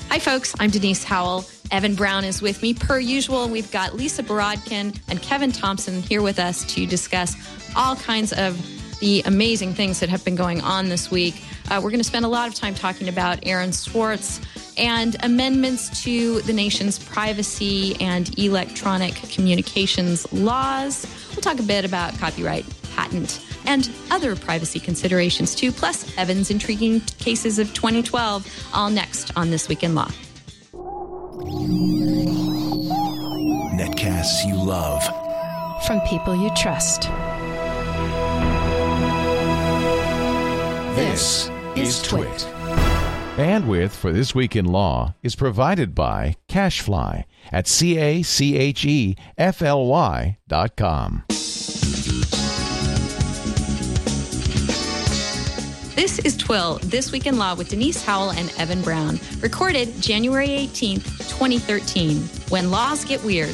Hi, folks. I'm Denise Howell. Evan Brown is with me. Per usual, we've got Lisa Borodkin and Kevin Thompson here with us to discuss all kinds of the amazing things that have been going on this week. We're going to spend a lot of time talking about Aaron Swartz and amendments to the nation's privacy and electronic communications laws. We'll talk a bit about copyright, patent, and other privacy considerations too, plus Evan's intriguing cases of 2012, all next on This Week in Law. Netcasts you love. From people you trust. This is Twit. Bandwidth for This Week in Law is provided by CacheFly at CacheFly.com. This is Twill, This Week in Law with Denise Howell and Evan Brown. Recorded January 18th, 2013, when laws get weird.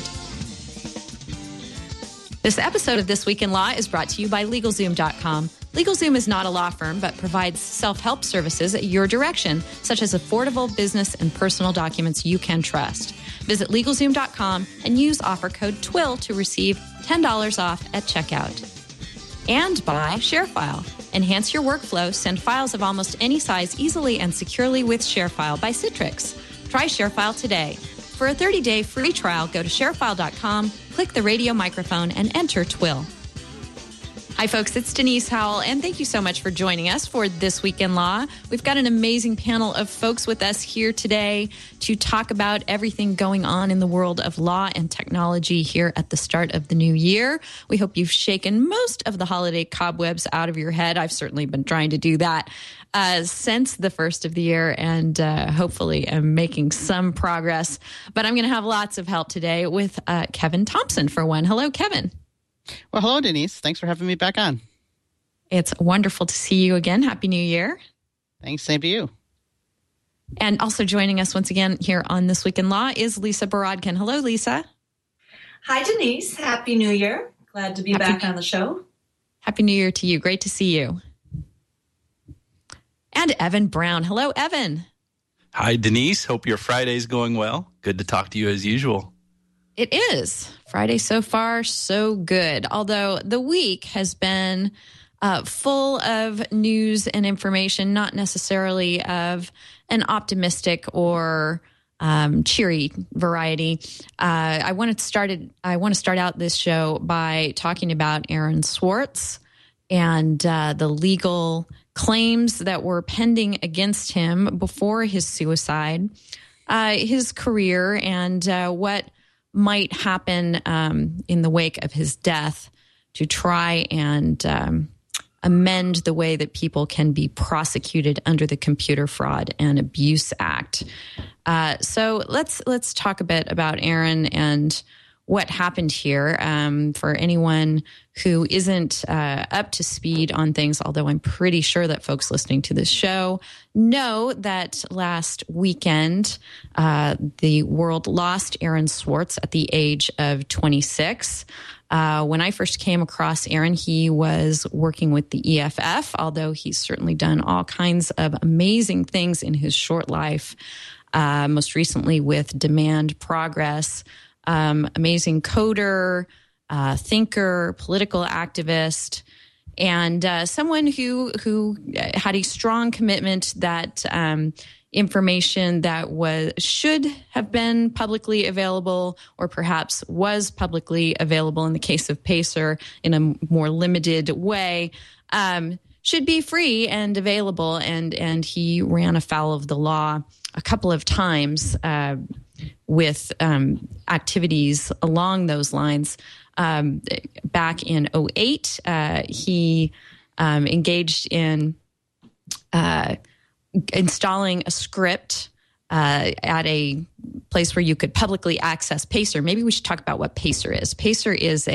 This episode of This Week in Law is brought to you by LegalZoom.com. LegalZoom is not a law firm, but provides self-help services at your direction, such as affordable business and personal documents you can trust. Visit LegalZoom.com and use offer code TWILL to receive $10 off at checkout. And by ShareFile. Enhance your workflow, send files of almost any size easily and securely with ShareFile by Citrix. Try ShareFile today. For a 30-day free trial, go to sharefile.com, click the radio microphone, and enter TWILL. Hi, folks. It's Denise Howell, and thank you so much for joining us for This Week in Law. We've got an amazing panel of folks with us here today to talk about everything going on in the world of law and technology here at the start of the new year. We hope you've shaken most of the holiday cobwebs out of your head. I've certainly been trying to do that since the first of the year, and hopefully am making some progress. But I'm going to have lots of help today with Kevin Thompson, for one. Hello, Kevin. Well, hello, Denise. Thanks for having me back on. It's wonderful to see you again. Happy New Year. Thanks. Same to you. And also joining us once again here on This Week in Law is Lisa Borodkin. Hello, Lisa. Hi, Denise. Happy New Year. Glad to be back on the show. Happy New Year to you. Great to see you. And Evan Brown. Hello, Evan. Hi, Denise. Hope your Friday's going well. Good to talk to you as usual. It is. Friday so far, so good. Although the week has been full of news and information, not necessarily of an optimistic or cheery variety. I want to start out this show by talking about Aaron Swartz and the legal claims that were pending against him before his suicide, his career, and what might happen in the wake of his death to try and amend the way that people can be prosecuted under the Computer Fraud and Abuse Act. So let's talk a bit about Aaron and what happened here. For anyone who isn't up to speed on things, although I'm pretty sure that folks listening to this show know that last weekend, the world lost Aaron Swartz at the age of 26. When I first came across Aaron, he was working with the EFF, although he's certainly done all kinds of amazing things in his short life, most recently with Demand Progress. Amazing coder, thinker, political activist, and someone who had a strong commitment that information that should have been publicly available, or perhaps was publicly available in the case of Pacer in a more limited way, should be free and available. And he ran afoul of the law a couple of times with activities along those lines. Back in 2008, he engaged in installing a script at a place where you could publicly access Pacer. Maybe we should talk about what Pacer is. Pacer is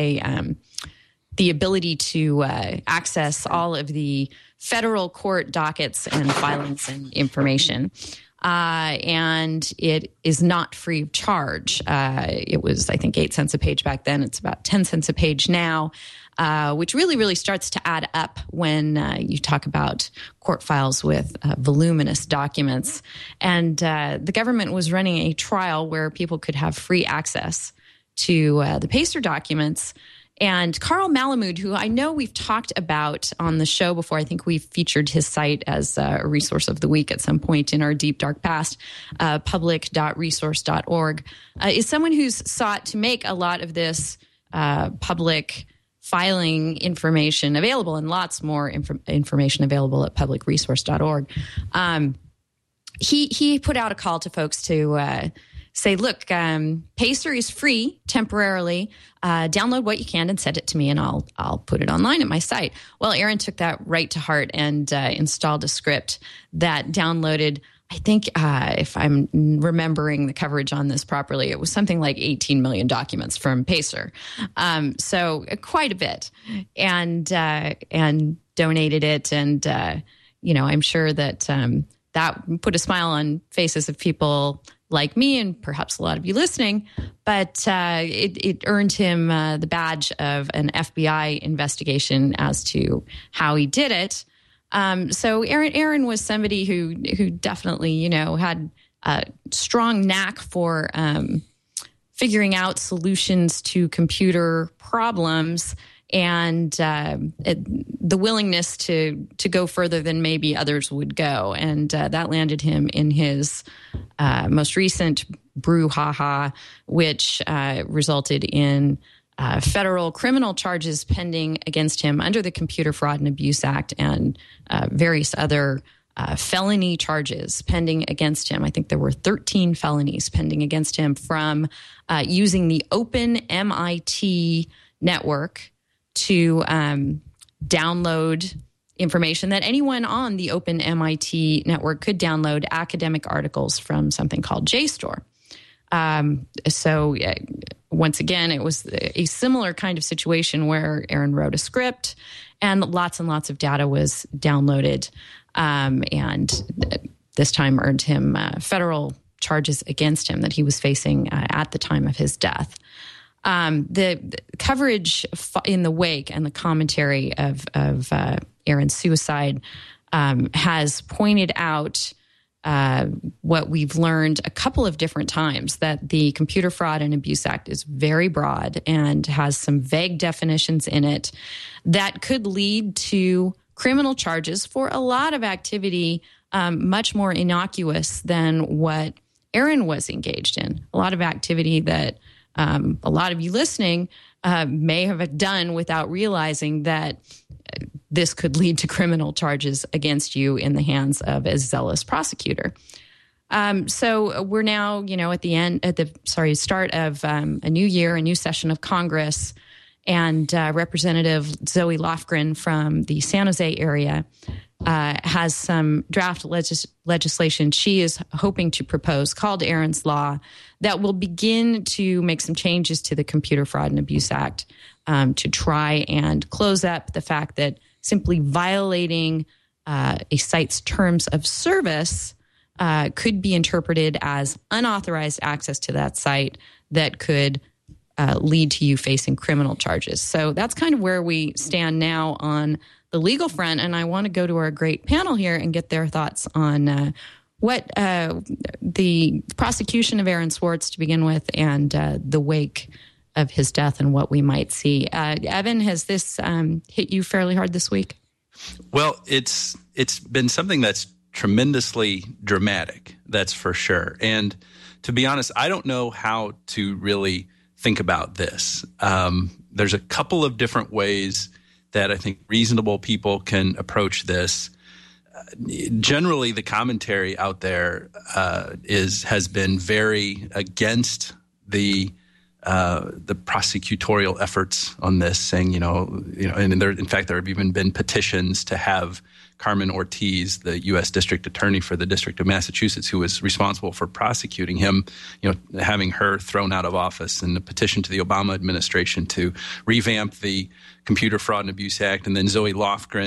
the ability to access all of the federal court dockets and filings and information. and it is not free of charge. It was, I think, 8 cents a page back then. It's about 10 cents a page now, which really starts to add up when you talk about court files with voluminous documents. And the government was running a trial where people could have free access to the PACER documents. And Carl Malamud, who I know we've talked about on the show before, I think we've featured his site as a resource of the week at some point in our deep, dark past, public.resource.org, is someone who's sought to make a lot of this public filing information available, and lots more information available at publicresource.org. He put out a call to folks to say, look, PACER is free temporarily. Download what you can and send it to me, and I'll put it online at my site. Well, Aaron took that right to heart and installed a script that downloaded, I think, if I'm remembering the coverage on this properly, it was something like 18 million documents from PACER. So quite a bit, and donated it. And, I'm sure that that put a smile on faces of people like me and perhaps a lot of you listening, but it earned him the badge of an FBI investigation as to how he did it. So Aaron was somebody who definitely, had a strong knack for figuring out solutions to computer problems, and the willingness to go further than maybe others would go. And that landed him in his most recent brouhaha, which resulted in federal criminal charges pending against him under the Computer Fraud and Abuse Act, and various other felony charges pending against him. I think there were 13 felonies pending against him from using the Open MIT network to download information that anyone on the Open MIT network could download, academic articles from something called JSTOR. So once again, it was a similar kind of situation where Aaron wrote a script and lots of data was downloaded, and this time earned him federal charges against him that he was facing at the time of his death. The coverage in the wake and the commentary of Aaron's suicide has pointed out what we've learned a couple of different times, that the Computer Fraud and Abuse Act is very broad and has some vague definitions in it that could lead to criminal charges for a lot of activity much more innocuous than what Aaron was engaged in. A lot of activity that a lot of you listening may have done without realizing that this could lead to criminal charges against you in the hands of a zealous prosecutor. So we're now, at the start of a new year, a new session of Congress, and Representative Zoe Lofgren from the San Jose area has some draft legislation she is hoping to propose called Aaron's Law that will begin to make some changes to the Computer Fraud and Abuse Act to try and close up the fact that simply violating a site's terms of service could be interpreted as unauthorized access to that site that could lead to you facing criminal charges. So that's kind of where we stand now on the legal front. And I want to go to our great panel here and get their thoughts on what the prosecution of Aaron Swartz to begin with, and the wake of his death and what we might see. Evan, has this hit you fairly hard this week? Well, it's been something that's tremendously dramatic, that's for sure. And to be honest, I don't know how to really think about this. There's a couple of different ways that I think reasonable people can approach this. Generally, the commentary out there has been very against the prosecutorial efforts on this, saying, and there, in fact, there have even been petitions to have Carmen Ortiz, the U.S. District Attorney for the District of Massachusetts, who was responsible for prosecuting him, having her thrown out of office, and a petition to the Obama administration to revamp the Computer Fraud and Abuse Act, and then Zoe Lofgren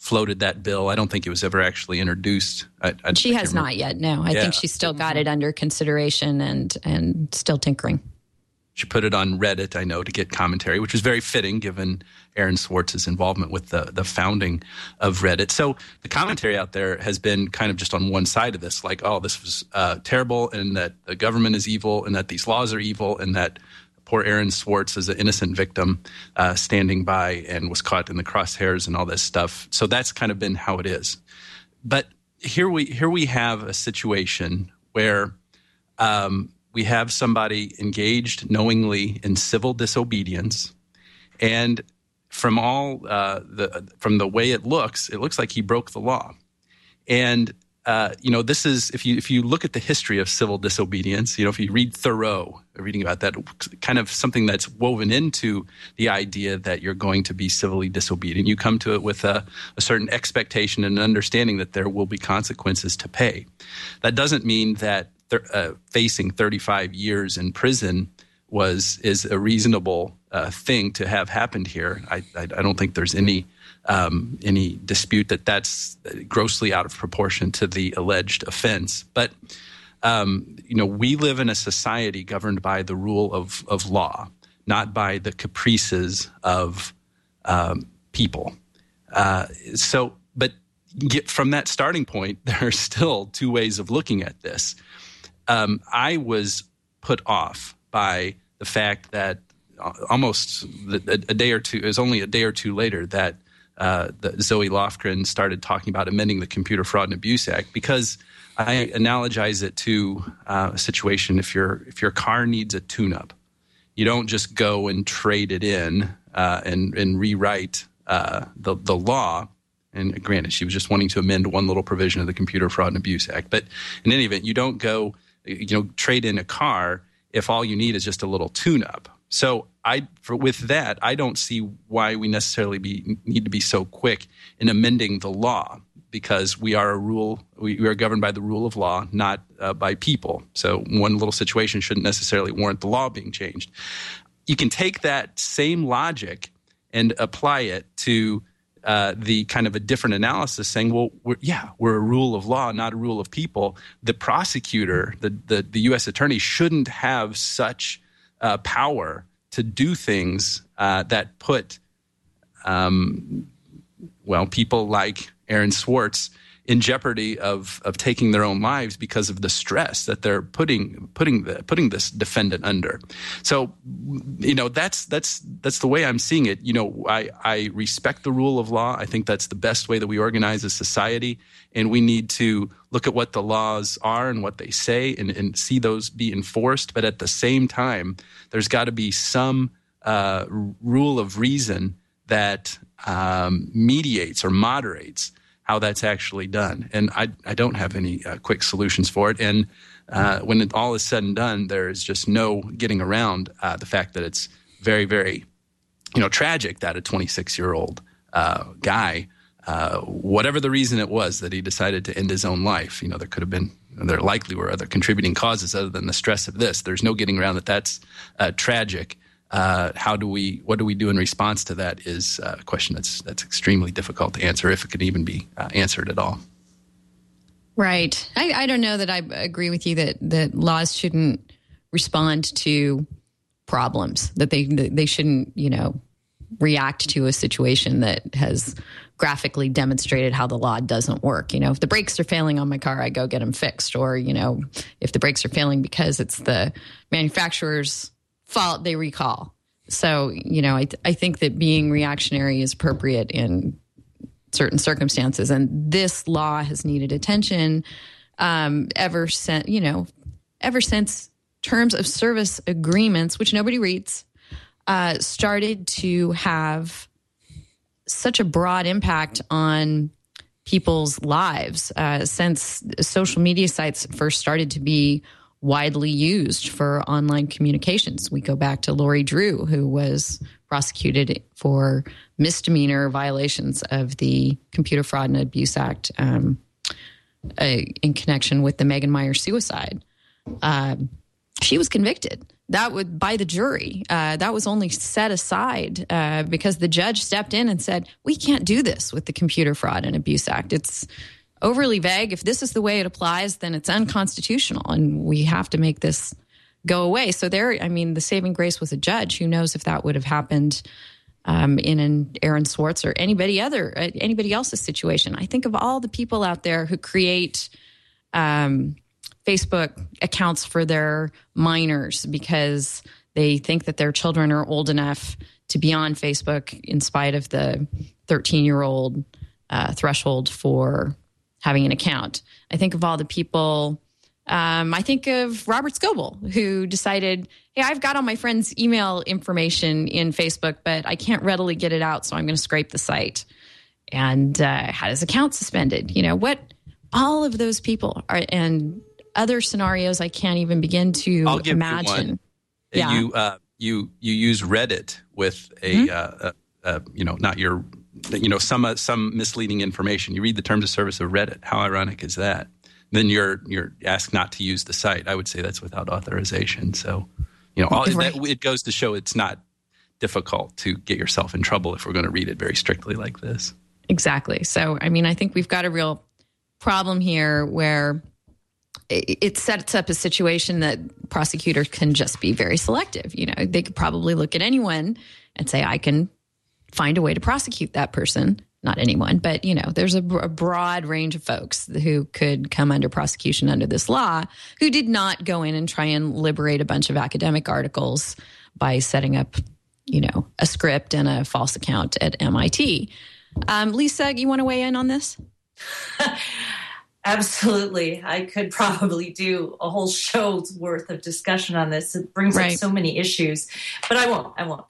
floated that bill. I don't think it was ever actually introduced. She has not yet. No, I think she's still got it under consideration and still tinkering. She put it on Reddit, I know, to get commentary, which was very fitting given Aaron Swartz's involvement with the founding of Reddit. So the commentary out there has been kind of just on one side of this, like, oh, this was terrible, and that the government is evil, and that these laws are evil, and that poor Aaron Swartz is an innocent victim standing by and was caught in the crosshairs and all this stuff. So that's kind of been how it is. But here we have a situation where we have somebody engaged knowingly in civil disobedience, and from from the way it looks like he broke the law. And this is if you look at the history of civil disobedience, if you read Thoreau, reading about that, kind of something that's woven into the idea that you're going to be civilly disobedient. You come to it with a certain expectation and an understanding that there will be consequences to pay. That doesn't mean that facing 35 years in prison is a reasonable thing to have happened here. I don't think there's any dispute that that's grossly out of proportion to the alleged offense. But we live in a society governed by the rule of law, not by the caprices of people. But from that starting point, there are still two ways of looking at this. I was put off by the fact that almost a day or two, it was only a day or two later that Zoe Lofgren started talking about amending the Computer Fraud and Abuse Act, because I analogize it to a situation if your car needs a tune-up. You don't just go and trade it in and rewrite the law. And granted, she was just wanting to amend one little provision of the Computer Fraud and Abuse Act. But in any event, you don't go trade in a car if all you need is just a little tune-up. So with that, I don't see why we necessarily need to be so quick in amending the law, because we are governed by the rule of law, not by people. So one little situation shouldn't necessarily warrant the law being changed. You can take that same logic and apply it to the kind of a different analysis, saying, well, we're a rule of law, not a rule of people. The prosecutor, the U.S. attorney, shouldn't have such power to do things that put, people like Aaron Swartz in jeopardy of taking their own lives because of the stress that they're putting this defendant under. So, that's the way I'm seeing it. I respect the rule of law. I think that's the best way that we organize a society, and we need to look at what the laws are and what they say and see those be enforced. But at the same time, there's got to be some rule of reason that mediates or moderates how that's actually done. And I don't have any quick solutions for it. And when it all is said and done, there is just no getting around the fact that it's very, very, tragic that a 26-year-old guy, whatever the reason it was that he decided to end his own life, there likely were other contributing causes other than the stress of this. There's no getting around that that's tragic. What do we do in response to that is a question that's extremely difficult to answer, if it could even be answered at all. Right. I don't know that I agree with you that laws shouldn't respond to problems, that they shouldn't, react to a situation that has graphically demonstrated how the law doesn't work. If the brakes are failing on my car, I go get them fixed. Or, if the brakes are failing because it's the manufacturer's fault, they recall. So, I think that being reactionary is appropriate in certain circumstances. And this law has needed attention ever since terms of service agreements, which nobody reads, started to have such a broad impact on people's lives since social media sites first started to be widely used for online communications. We go back to Lori Drew, who was prosecuted for misdemeanor violations of the Computer Fraud and Abuse Act in connection with the Megan Myers suicide. She was convicted. by the jury. That was only set aside because the judge stepped in and said, we can't do this with the Computer Fraud and Abuse Act. It's overly vague. If this is the way it applies, then it's unconstitutional, and we have to make this go away. So the saving grace was a judge. Who knows if that would have happened in an Aaron Swartz or anybody else's situation. I think of all the people out there who create Facebook accounts for their minors because they think that their children are old enough to be on Facebook in spite of the 13-year-old threshold for having an account. I think of all the people. I think of Robert Scoble, who decided, hey, I've got all my friends' email information in Facebook, but I can't readily get it out, so I'm going to scrape the site. And had his account suspended. All of those people are, and other scenarios I can't even begin to I'll give imagine. You one. Yeah. You use Reddit with some misleading information. You read the terms of service of Reddit. How ironic is that? Then you're asked not to use the site. I would say that's without authorization. So, it goes to show it's not difficult to get yourself in trouble if we're going to read it very strictly like this. Exactly. So, I think we've got a real problem here where it sets up a situation that prosecutors can just be very selective. They could probably look at anyone and say, I can find a way to prosecute that person. Not anyone, but, there's a broad range of folks who could come under prosecution under this law who did not go in and try and liberate a bunch of academic articles by setting up, a script and a false account at MIT. Lisa, you want to weigh in on this? Absolutely. I could probably do a whole show's worth of discussion on this. It brings up so many issues, but I won't.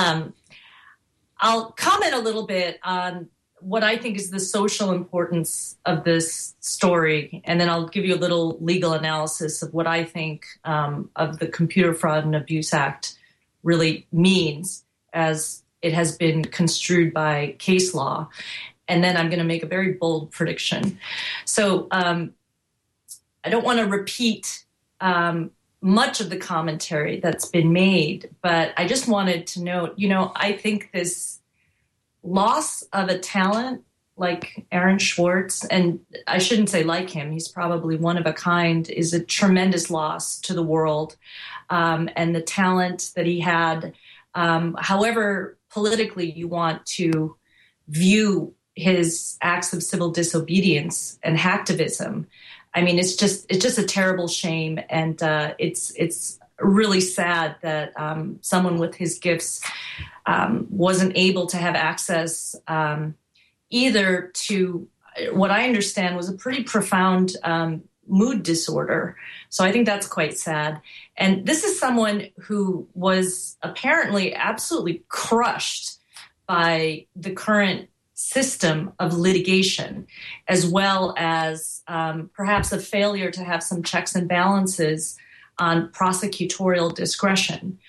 I'll comment a little bit on what I think is the social importance of this story, and then I'll give you a little legal analysis of what I think of the Computer Fraud and Abuse Act really means as it has been construed by case law. And then I'm going to make a very bold prediction. So I don't want to repeat much of the commentary that's been made, but I just wanted to note, I think this loss of a talent like Aaron Swartz, and I shouldn't say like him, he's probably one of a kind, is a tremendous loss to the world. And the talent that he had, however politically you want to view his acts of civil disobedience and hacktivism, it's just a terrible shame. And it's really sad that someone with his gifts wasn't able to have access either to what I understand was a pretty profound mood disorder. So I think that's quite sad. And this is someone who was apparently absolutely crushed by the current system of litigation, as well as perhaps a failure to have some checks and balances on prosecutorial discretion.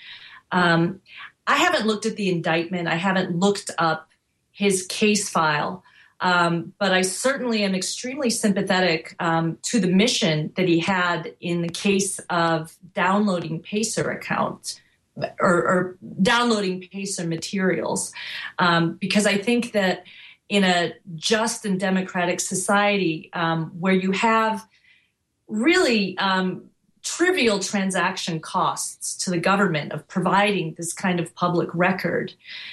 I haven't looked at the indictment. I haven't looked up his case file, but I certainly am extremely sympathetic to the mission that he had in the case of downloading Pacer accounts or downloading Pacer materials, because I think that in a just and democratic society where you have really trivial transaction costs to the government of providing this kind of public record,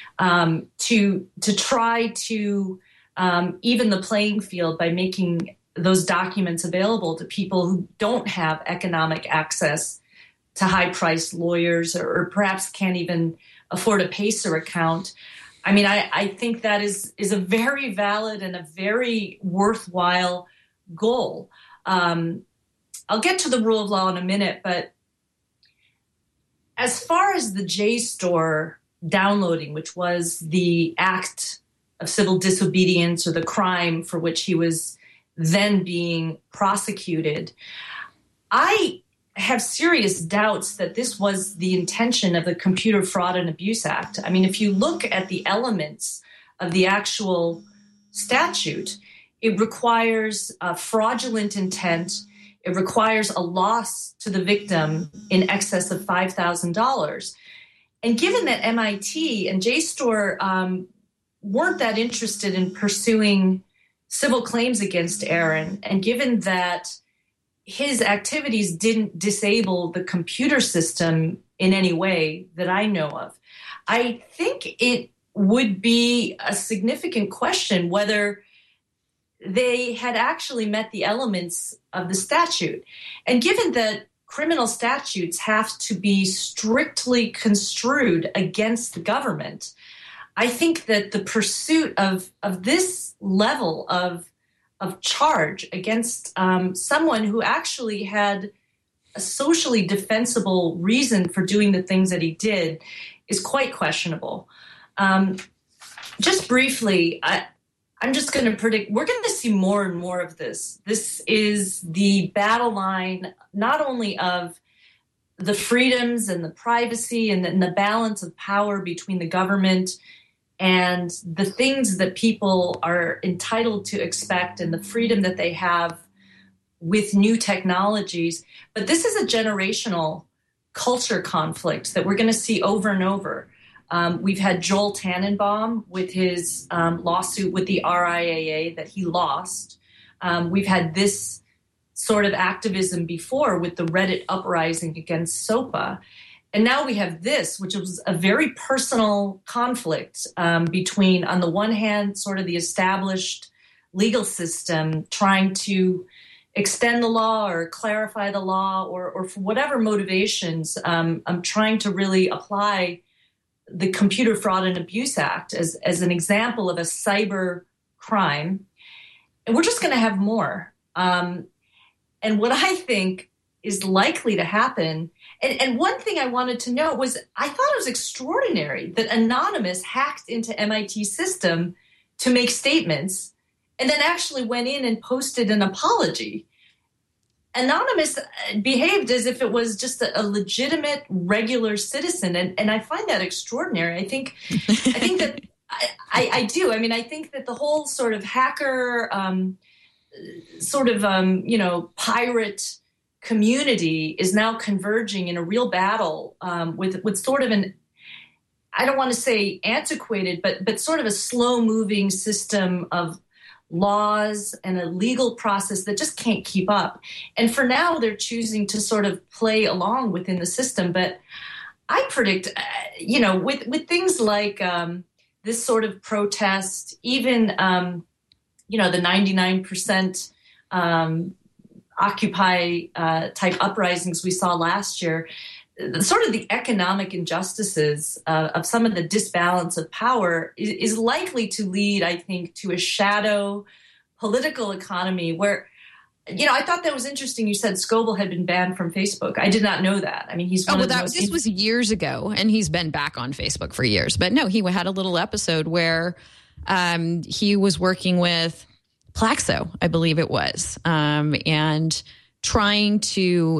to try to even the playing field by making those documents available to people who don't have economic access to high-priced lawyers or perhaps can't even afford a Pacer account. I think that is a very valid and a very worthwhile goal. I'll get to the rule of law in a minute, but as far as the JSTOR downloading, which was the act of civil disobedience or the crime for which he was then being prosecuted, I have serious doubts that this was the intention of the Computer Fraud and Abuse Act. If you look at the elements of the actual statute, it requires fraudulent intent. It requires a loss to the victim in excess of $5,000. And given that MIT and JSTOR weren't that interested in pursuing civil claims against Aaron, and given that his activities didn't disable the computer system in any way that I know of, I think it would be a significant question whether they had actually met the elements of the statute. And given that criminal statutes have to be strictly construed against the government, I think that the pursuit of this level of charge against someone who actually had a socially defensible reason for doing the things that he did is quite questionable. Just briefly, I'm just going to predict we're going to see more and more of this. This is the battle line, not only of the freedoms and the privacy and the balance of power between the government and the things that people are entitled to expect and the freedom that they have with new technologies. But this is a generational culture conflict that we're going to see over and over. We've had Joel Tannenbaum with his lawsuit with the RIAA that he lost. We've had this sort of activism before with the Reddit uprising against SOPA. And now we have this, which was a very personal conflict between, on the one hand, sort of the established legal system trying to extend the law or clarify the law or for whatever motivations, I'm trying to really apply the Computer Fraud and Abuse Act as an example of a cyber crime. And we're just going to have more. And what I think is likely to happen, and one thing I wanted to know was, I thought it was extraordinary that Anonymous hacked into MIT's system to make statements and then actually went in and posted an apology. Anonymous behaved as if it was just a legitimate, regular citizen, and I find that extraordinary. I think that I do. I mean, I think that the whole sort of hacker, pirate community is now converging in a real battle with sort of an, I don't want to say antiquated, but sort of a slow-moving system of laws and a legal process that just can't keep up. And for now, they're choosing to sort of play along within the system. But I predict, with things like this sort of protest, even, the 99% Occupy type uprisings we saw last year, sort of the economic injustices of some of the disbalance of power is likely to lead, I think, to a shadow political economy where, I thought that was interesting. You said Scoble had been banned from Facebook. I did not know that. I mean, he's one of the most... This was years ago, and he's been back on Facebook for years. But no, he had a little episode where he was working with Plaxo, I believe it was, and trying to...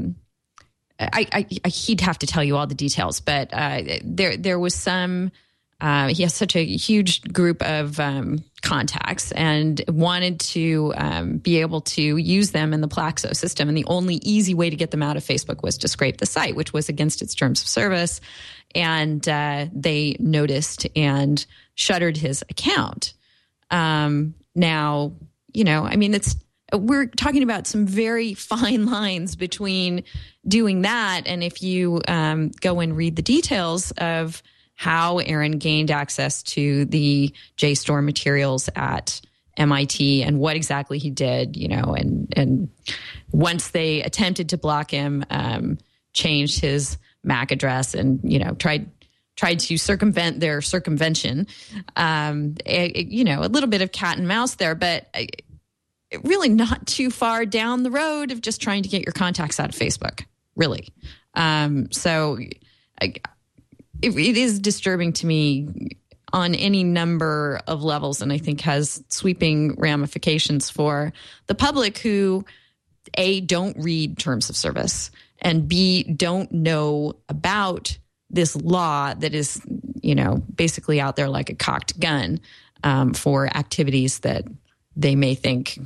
he'd have to tell you all the details, but there was some. He has such a huge group of contacts and wanted to be able to use them in the Plaxo system. And the only easy way to get them out of Facebook was to scrape the site, which was against its terms of service. And they noticed and shuttered his account. Now, we're talking about some very fine lines between doing that and if you go and read the details of how Aaron gained access to the JSTOR materials at MIT and what exactly he did, and once they attempted to block him, changed his MAC address and, tried to circumvent their circumvention. A little bit of cat and mouse there, but really not too far down the road of just trying to get your contacts out of Facebook, really. It is disturbing to me on any number of levels, and I think has sweeping ramifications for the public who, A, don't read terms of service, and B, don't know about this law that is, basically out there like a cocked gun for activities that they may think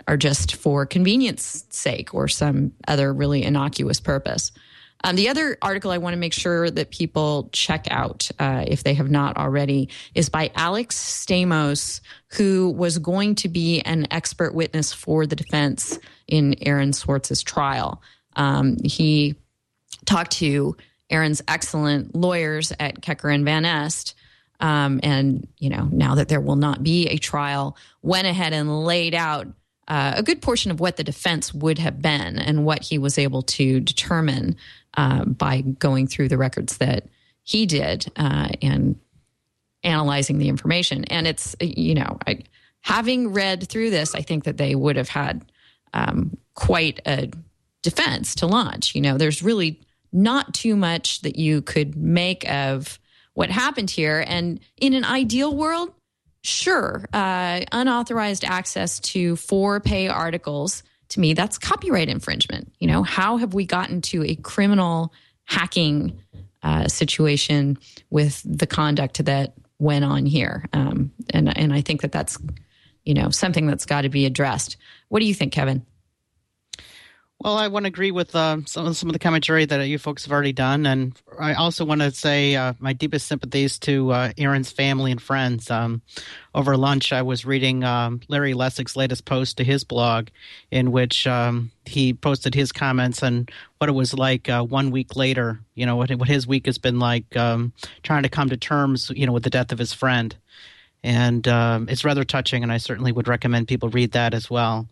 are just for convenience sake or some other really innocuous purpose. The other article I want to make sure that people check out, if they have not already, is by Alex Stamos, who was going to be an expert witness for the defense in Aaron Swartz's trial. He talked to Aaron's excellent lawyers at Kecker and Van Est, and now that there will not be a trial, went ahead and laid out a good portion of what the defense would have been and what he was able to determine by going through the records that he did and analyzing the information. And it's, having read through this, I think that they would have had quite a defense to launch. There's really not too much that you could make of what happened here. And in an ideal world, sure, unauthorized access to for-pay articles, to me, that's copyright infringement. How have we gotten to a criminal hacking situation with the conduct that went on here? And I think that that's, something that's got to be addressed. What do you think, Kevin? Well, I want to agree with some of the commentary that you folks have already done. And I also want to say my deepest sympathies to Aaron's family and friends. Over lunch, I was reading Larry Lessig's latest post to his blog, in which he posted his comments on what it was like 1 week later, what his week has been like, trying to come to terms, with the death of his friend. And it's rather touching, and I certainly would recommend people read that as well.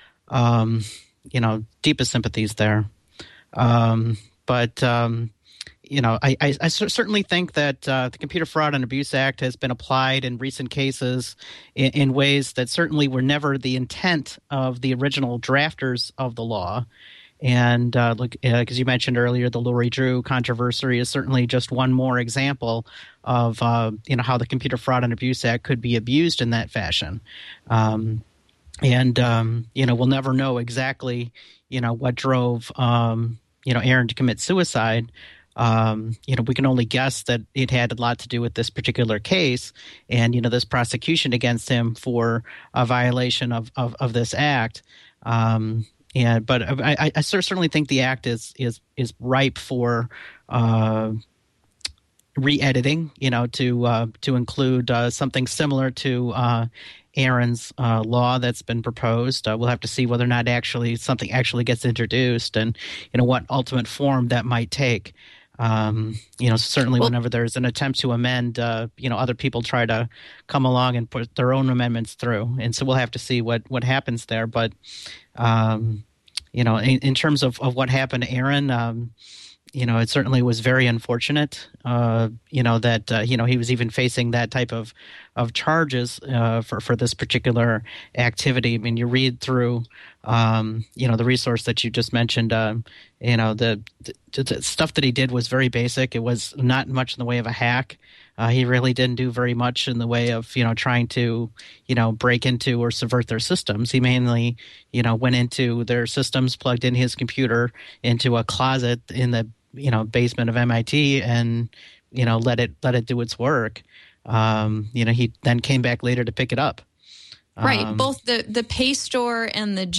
Deepest sympathies there. I certainly think that the Computer Fraud and Abuse Act has been applied in recent cases in ways that certainly were never the intent of the original drafters of the law. And as you mentioned earlier, the Lori Drew controversy is certainly just one more example of how the Computer Fraud and Abuse Act could be abused in that fashion. We'll never know exactly, what drove, Aaron to commit suicide. We can only guess that it had a lot to do with this particular case and, this prosecution against him for a violation of this act. But I certainly think the act is ripe for re-editing, to include something similar to Aaron's law that's been proposed. We'll have to see whether or not something actually gets introduced and, what ultimate form that might take. Certainly whenever there's an attempt to amend, other people try to come along and put their own amendments through. And so we'll have to see what happens there. But, in terms of what happened to Aaron, it certainly was very unfortunate, that, he was even facing that type of charges for this particular activity. I mean, you read through, the resource that you just mentioned, the stuff that he did was very basic. It was not much in the way of a hack. He really didn't do very much in the way of, trying to, break into or subvert their systems. He mainly, went into their systems, plugged in his computer into a closet in the, basement of MIT and, let it do its work. He then came back later to pick it up. Right. Both the Paystore and the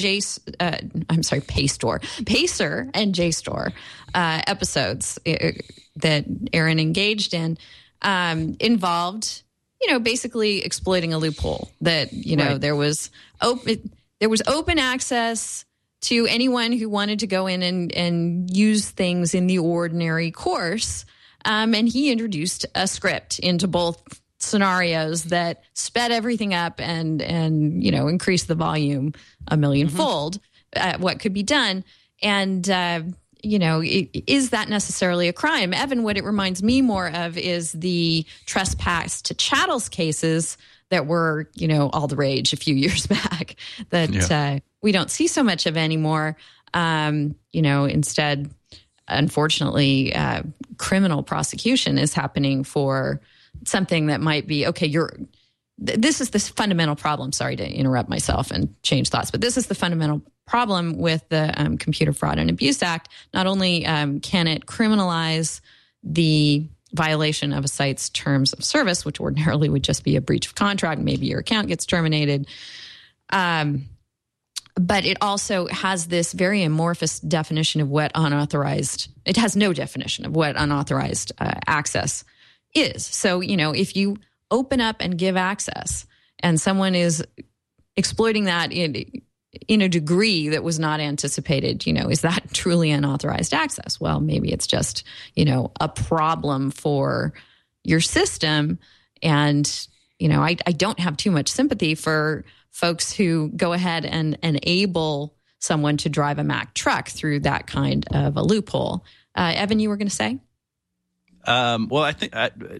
Pacer and JSTOR episodes that Aaron engaged in involved, basically exploiting a loophole that, right. there was open access to anyone who wanted to go in and use things in the ordinary course. And he introduced a script into both scenarios that sped everything up and increased the volume a millionfold at what could be done. And, is that necessarily a crime? Evan, what it reminds me more of is the trespass to chattels cases that were, all the rage a few years back that we don't see so much of anymore. Instead, unfortunately, criminal prosecution is happening for something that might be, this is this fundamental problem. Sorry to interrupt myself and change thoughts, but this is the fundamental problem with the Computer Fraud and Abuse Act. Not only can it criminalize the violation of a site's terms of service, which ordinarily would just be a breach of contract, maybe your account gets terminated, But it also has this very amorphous definition of what unauthorized, it has no definition of what unauthorized access is. So, if you open up and give access and someone is exploiting that in a degree that was not anticipated, is that truly unauthorized access? Well, maybe it's just, a problem for your system. And, I don't have too much sympathy for folks who go ahead and enable someone to drive a Mack truck through that kind of a loophole. Evan, you were going to say? Well, I think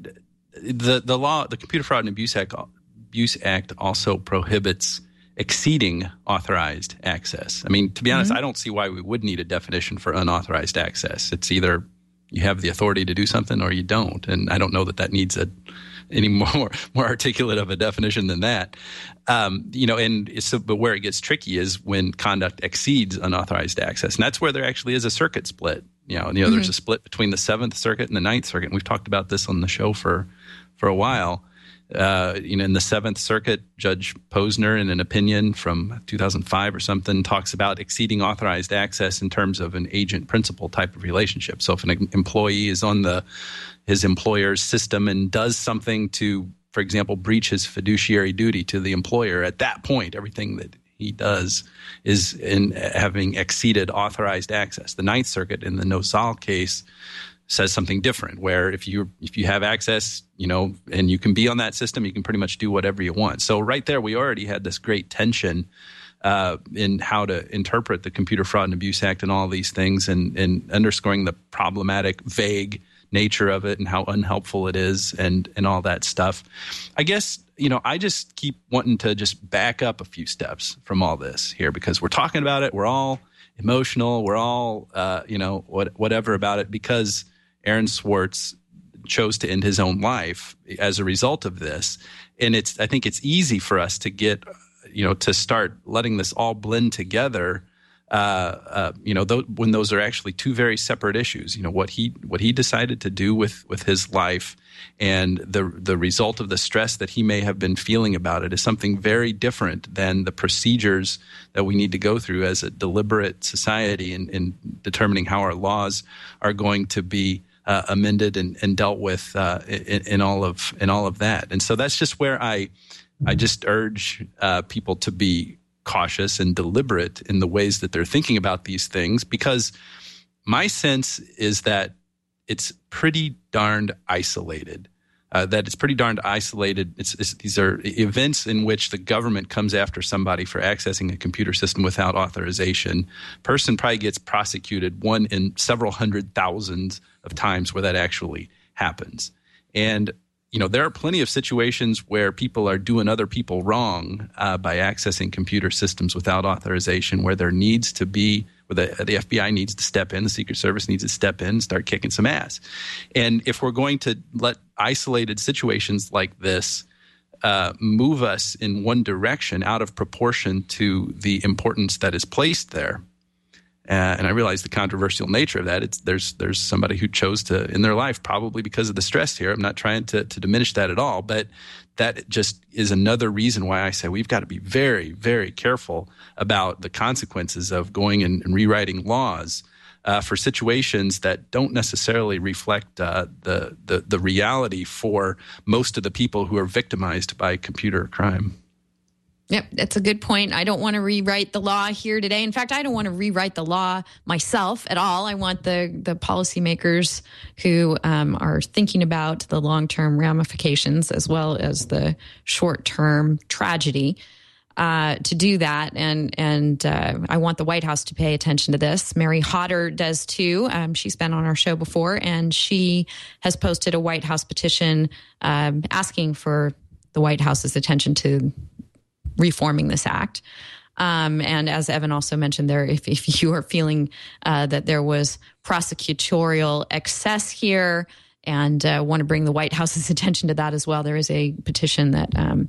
the law, the Computer Fraud and Abuse Act also prohibits exceeding authorized access. I mean, to be honest, I don't see why we would need a definition for unauthorized access. It's either you have the authority to do something or you don't. And I don't know that needs any more articulate of a definition than that. But where it gets tricky is when conduct exceeds unauthorized access. And that's where there actually is a circuit split. There's a split between the Seventh Circuit and the Ninth Circuit. And we've talked about this on the show for a while. In the Seventh Circuit, Judge Posner, in an opinion from 2005 or something, talks about exceeding authorized access in terms of an agent-principal type of relationship. So if an employee is on his employer's system and does something to, for example, breach his fiduciary duty to the employer, at that point, everything that he does is in having exceeded authorized access. The Ninth Circuit in the Nosal case says something different, where if you have access, and you can be on that system, you can pretty much do whatever you want. So right there, we already had this great tension in how to interpret the Computer Fraud and Abuse Act and all these things, and underscoring the problematic, vague nature of it and how unhelpful it is and all that stuff. I guess, I just keep wanting to just back up a few steps from all this here, because we're talking about it. We're all emotional. We're all, whatever about it, because Aaron Swartz chose to end his own life as a result of this. And I think it's easy for us to get, to start letting this all blend together, when those are actually two very separate issues. What he decided to do with his life and the result of the stress that he may have been feeling about it is something very different than the procedures that we need to go through as a deliberate society in determining how our laws are going to be amended and dealt with in all of that. And so that's just where I just urge people to be cautious and deliberate in the ways that they're thinking about these things, because my sense is that it's pretty darned isolated. These are events in which the government comes after somebody for accessing a computer system without authorization. Person probably gets prosecuted one in several hundred thousands of times where that actually happens. And there are plenty of situations where people are doing other people wrong by accessing computer systems without authorization, where there needs to be, where the FBI needs to step in, the Secret Service needs to step in and start kicking some ass. And if we're going to let isolated situations like this move us in one direction out of proportion to the importance that is placed there, and I realize the controversial nature of that. There's somebody who chose to end their life probably because of the stress here. I'm not trying to diminish that at all, but that just is another reason why I say we've got to be very, very careful about the consequences of going and rewriting laws for situations that don't necessarily reflect the reality for most of the people who are victimized by computer crime. Yep, that's a good point. I don't want to rewrite the law here today. In fact, I don't want to rewrite the law myself at all. I want the policymakers who are thinking about the long-term ramifications as well as the short-term tragedy to do that. And I want the White House to pay attention to this. Mary Hodder does too. She's been on our show before, and she has posted a White House petition asking for the White House's attention to reforming this act. And as Evan also mentioned there, if you are feeling that there was prosecutorial excess here and want to bring the White House's attention to that as well, there is a petition that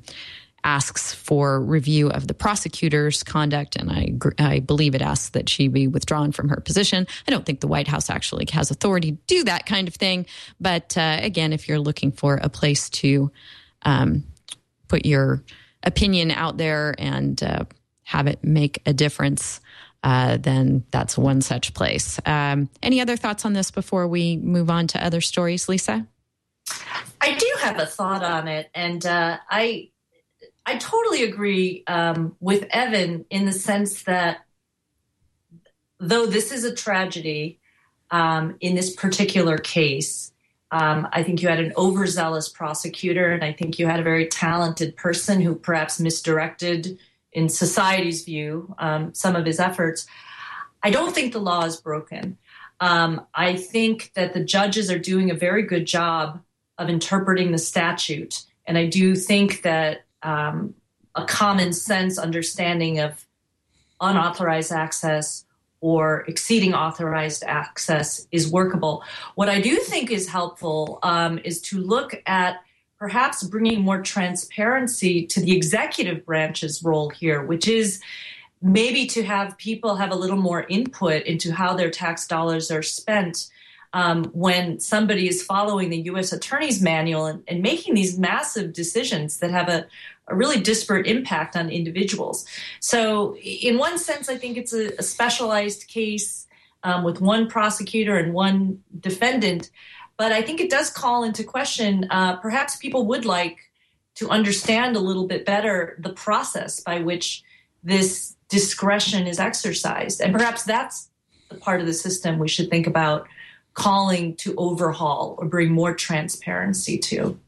asks for review of the prosecutor's conduct, and I believe it asks that she be withdrawn from her position. I don't think the White House actually has authority to do that kind of thing. But again, if you're looking for a place to put your opinion out there and have it make a difference, then that's one such place. Any other thoughts on this before we move on to other stories, Lisa? I do have a thought on it, and I totally agree with Evan in the sense that though this is a tragedy in this particular case, I think you had an overzealous prosecutor, and I think you had a very talented person who perhaps misdirected, in society's view, some of his efforts. I don't think the law is broken. I think that the judges are doing a very good job of interpreting the statute. And I do think that a common sense understanding of unauthorized access or exceeding authorized access is workable. What I do think is helpful is to look at perhaps bringing more transparency to the executive branch's role here, which is maybe to have people have a little more input into how their tax dollars are spent when somebody is following the U.S. Attorney's Manual and making these massive decisions that have a really disparate impact on individuals. So in one sense, I think it's a specialized case with one prosecutor and one defendant. But I think it does call into question, perhaps people would like to understand a little bit better the process by which this discretion is exercised. And perhaps that's the part of the system we should think about calling to overhaul or bring more transparency to.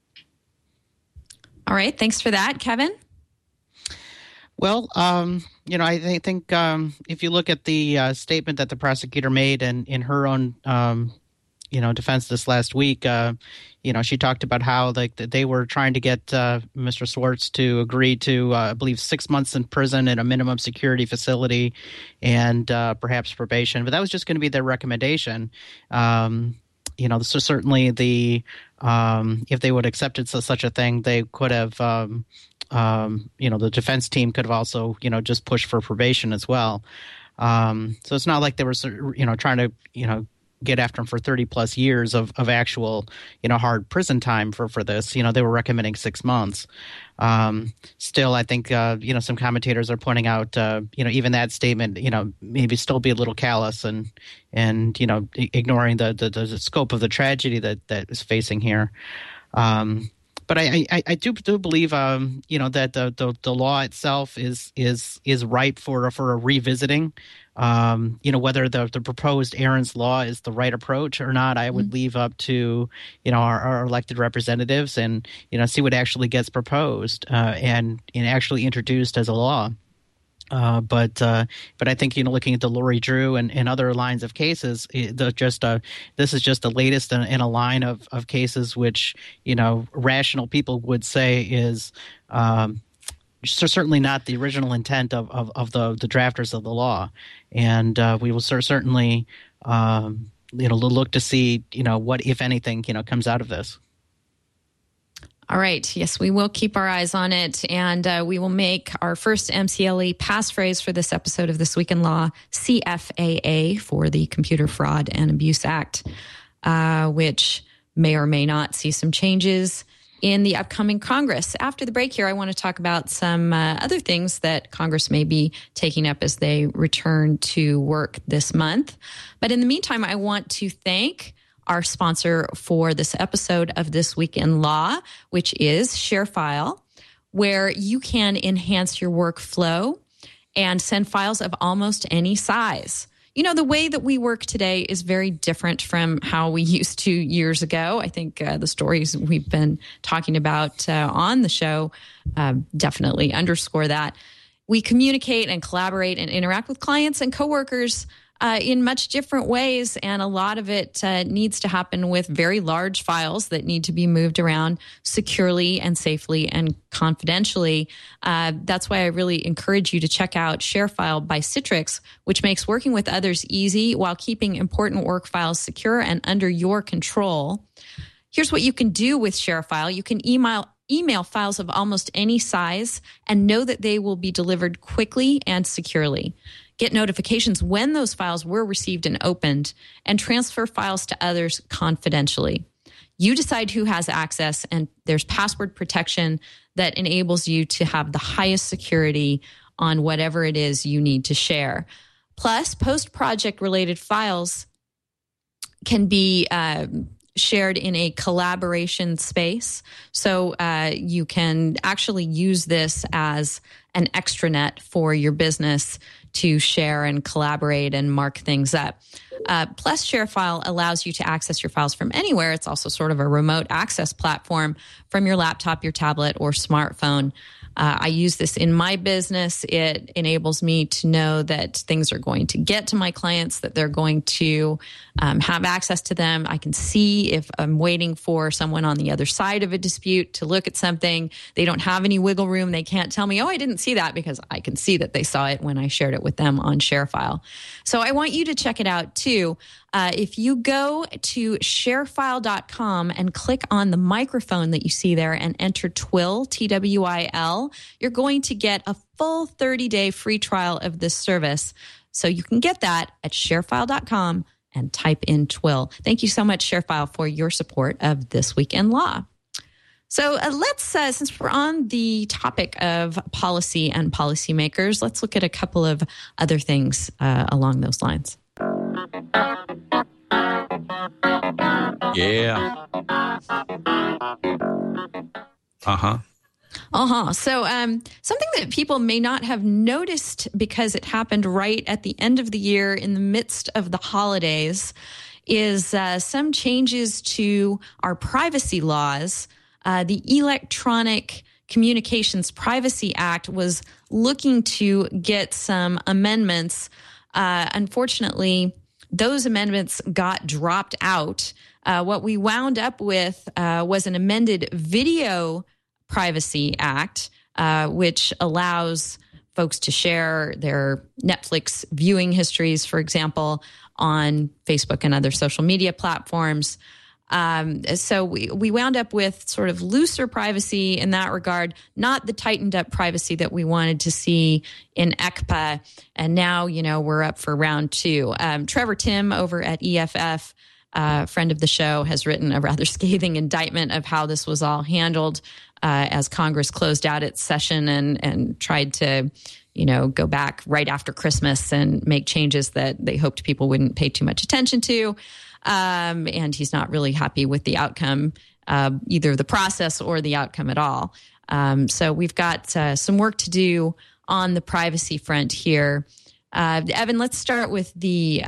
All right. Thanks for that. Kevin? Well, I think if you look at the statement that the prosecutor made in her own defense this last week, she talked about how they were trying to get Mr. Swartz to agree to, I believe, 6 months in prison in a minimum security facility and perhaps probation. But that was just going to be their recommendation. So certainly if they would have accepted such a thing, they could have, the defense team could have also, just pushed for probation as well. So it's not like they were, trying to, get after him for 30 plus years of actual, hard prison time for this. They were recommending 6 months. Still, I think, some commentators are pointing out, even that statement, maybe still be a little callous and ignoring the scope of the tragedy that is facing here. But I do believe, that the law itself is ripe for a revisiting. Whether the proposed Aaron's Law is the right approach or not, I would leave up to, our elected representatives and, see what actually gets proposed and actually introduced as a law. But I think, looking at the Lori Drew and other lines of cases, this is just the latest in a line of cases which, rational people would say is certainly not the original intent of the drafters of the law. And we will certainly, look to see, what, if anything, comes out of this. All right. Yes, we will keep our eyes on it, and we will make our first MCLE passphrase for this episode of This Week in Law, CFAA, for the Computer Fraud and Abuse Act, which may or may not see some changes in the upcoming Congress. After the break here, I want to talk about some other things that Congress may be taking up as they return to work this month. But in the meantime, I want to thank our sponsor for this episode of This Week in Law, which is ShareFile, where you can enhance your workflow and send files of almost any size. The way that we work today is very different from how we used to years ago. I think the stories we've been talking about on the show definitely underscore that. We communicate and collaborate and interact with clients and coworkers in much different ways, and a lot of it needs to happen with very large files that need to be moved around securely and safely and confidentially. That's why I really encourage you to check out ShareFile by Citrix, which makes working with others easy while keeping important work files secure and under your control. Here's what you can do with ShareFile. You can email files of almost any size and know that they will be delivered quickly and securely. Get notifications when those files were received and opened, and transfer files to others confidentially. You decide who has access, and there's password protection that enables you to have the highest security on whatever it is you need to share. Plus, post-project related files can be shared in a collaboration space. So you can actually use this as an extranet for your business to share and collaborate and mark things up. Plus, ShareFile allows you to access your files from anywhere. It's also sort of a remote access platform from your laptop, your tablet, or smartphone. I use this in my business. It enables me to know that things are going to get to my clients, that they're going to have access to them. I can see if I'm waiting for someone on the other side of a dispute to look at something. They don't have any wiggle room. They can't tell me, oh, I didn't see that, because I can see that they saw it when I shared it with them on ShareFile. So I want you to check it out too. If you go to sharefile.com and click on the microphone that you see there and enter TWIL, TWIL, you're going to get a full 30-day free trial of this service. So you can get that at sharefile.com and type in TWIL. Thank you so much, ShareFile, for your support of This Week in Law. So let's, since we're on the topic of policy and policymakers, let's look at a couple of other things along those lines. Yeah. So something that people may not have noticed because it happened right at the end of the year in the midst of the holidays is some changes to our privacy laws. The Electronic Communications Privacy Act was looking to get some amendments. Unfortunately, those amendments got dropped out. What we wound up with was an amended Video Privacy Act, which allows folks to share their Netflix viewing histories, for example, on Facebook and other social media platforms. So we wound up with sort of looser privacy in that regard, not the tightened up privacy that we wanted to see in ECPA. And now, we're up for round 2. Trevor Timm over at EFF, friend of the show, has written a rather scathing indictment of how this was all handled as Congress closed out its session and tried to, go back right after Christmas and make changes that they hoped people wouldn't pay too much attention to. And he's not really happy with the outcome, either the process or the outcome at all. So we've got some work to do on the privacy front here. Evan, let's start with the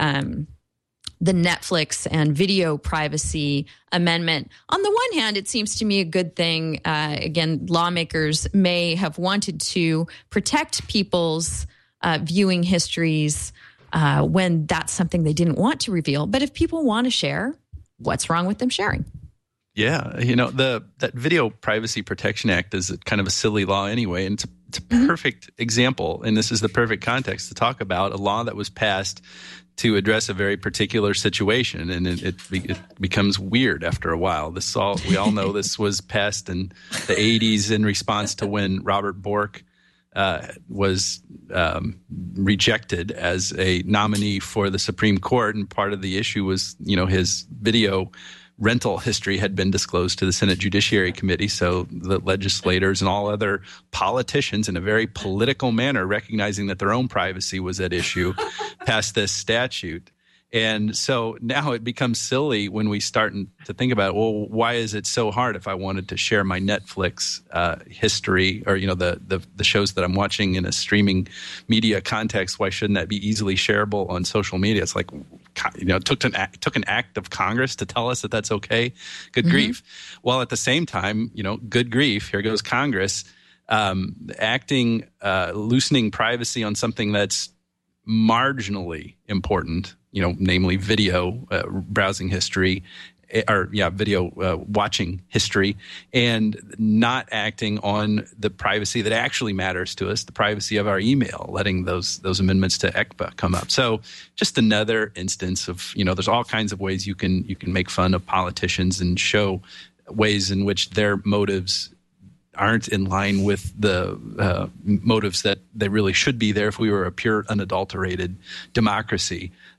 Netflix and video privacy amendment. On the one hand, it seems to me a good thing. Again, lawmakers may have wanted to protect people's viewing histories when that's something they didn't want to reveal. But if people want to share, what's wrong with them sharing? Yeah, that Video Privacy Protection Act is kind of a silly law anyway, and it's a perfect example, and this is the perfect context to talk about a law that was passed to address a very particular situation, and it becomes weird after a while. We all know this was passed in the 80s in response to when Robert Bork was rejected as a nominee for the Supreme Court, and part of the issue was, his video rental history had been disclosed to the Senate Judiciary Committee. So the legislators and all other politicians, in a very political manner, recognizing that their own privacy was at issue, passed this statute. And so now it becomes silly when we start to think about, well, why is it so hard if I wanted to share my Netflix history or, the shows that I'm watching in a streaming media context? Why shouldn't that be easily shareable on social media? It's like, it took an act of Congress to tell us that that's okay. Good grief. While at the same time, good grief, here goes Congress acting, loosening privacy on something that's marginally important, namely video browsing history, video watching history, and not acting on the privacy that actually matters to us, the privacy of our email, letting those amendments to ECPA come up. So just another instance of, there's all kinds of ways you can make fun of politicians and show ways in which their motives aren't in line with the motives that they really should be there if we were a pure, unadulterated democracy.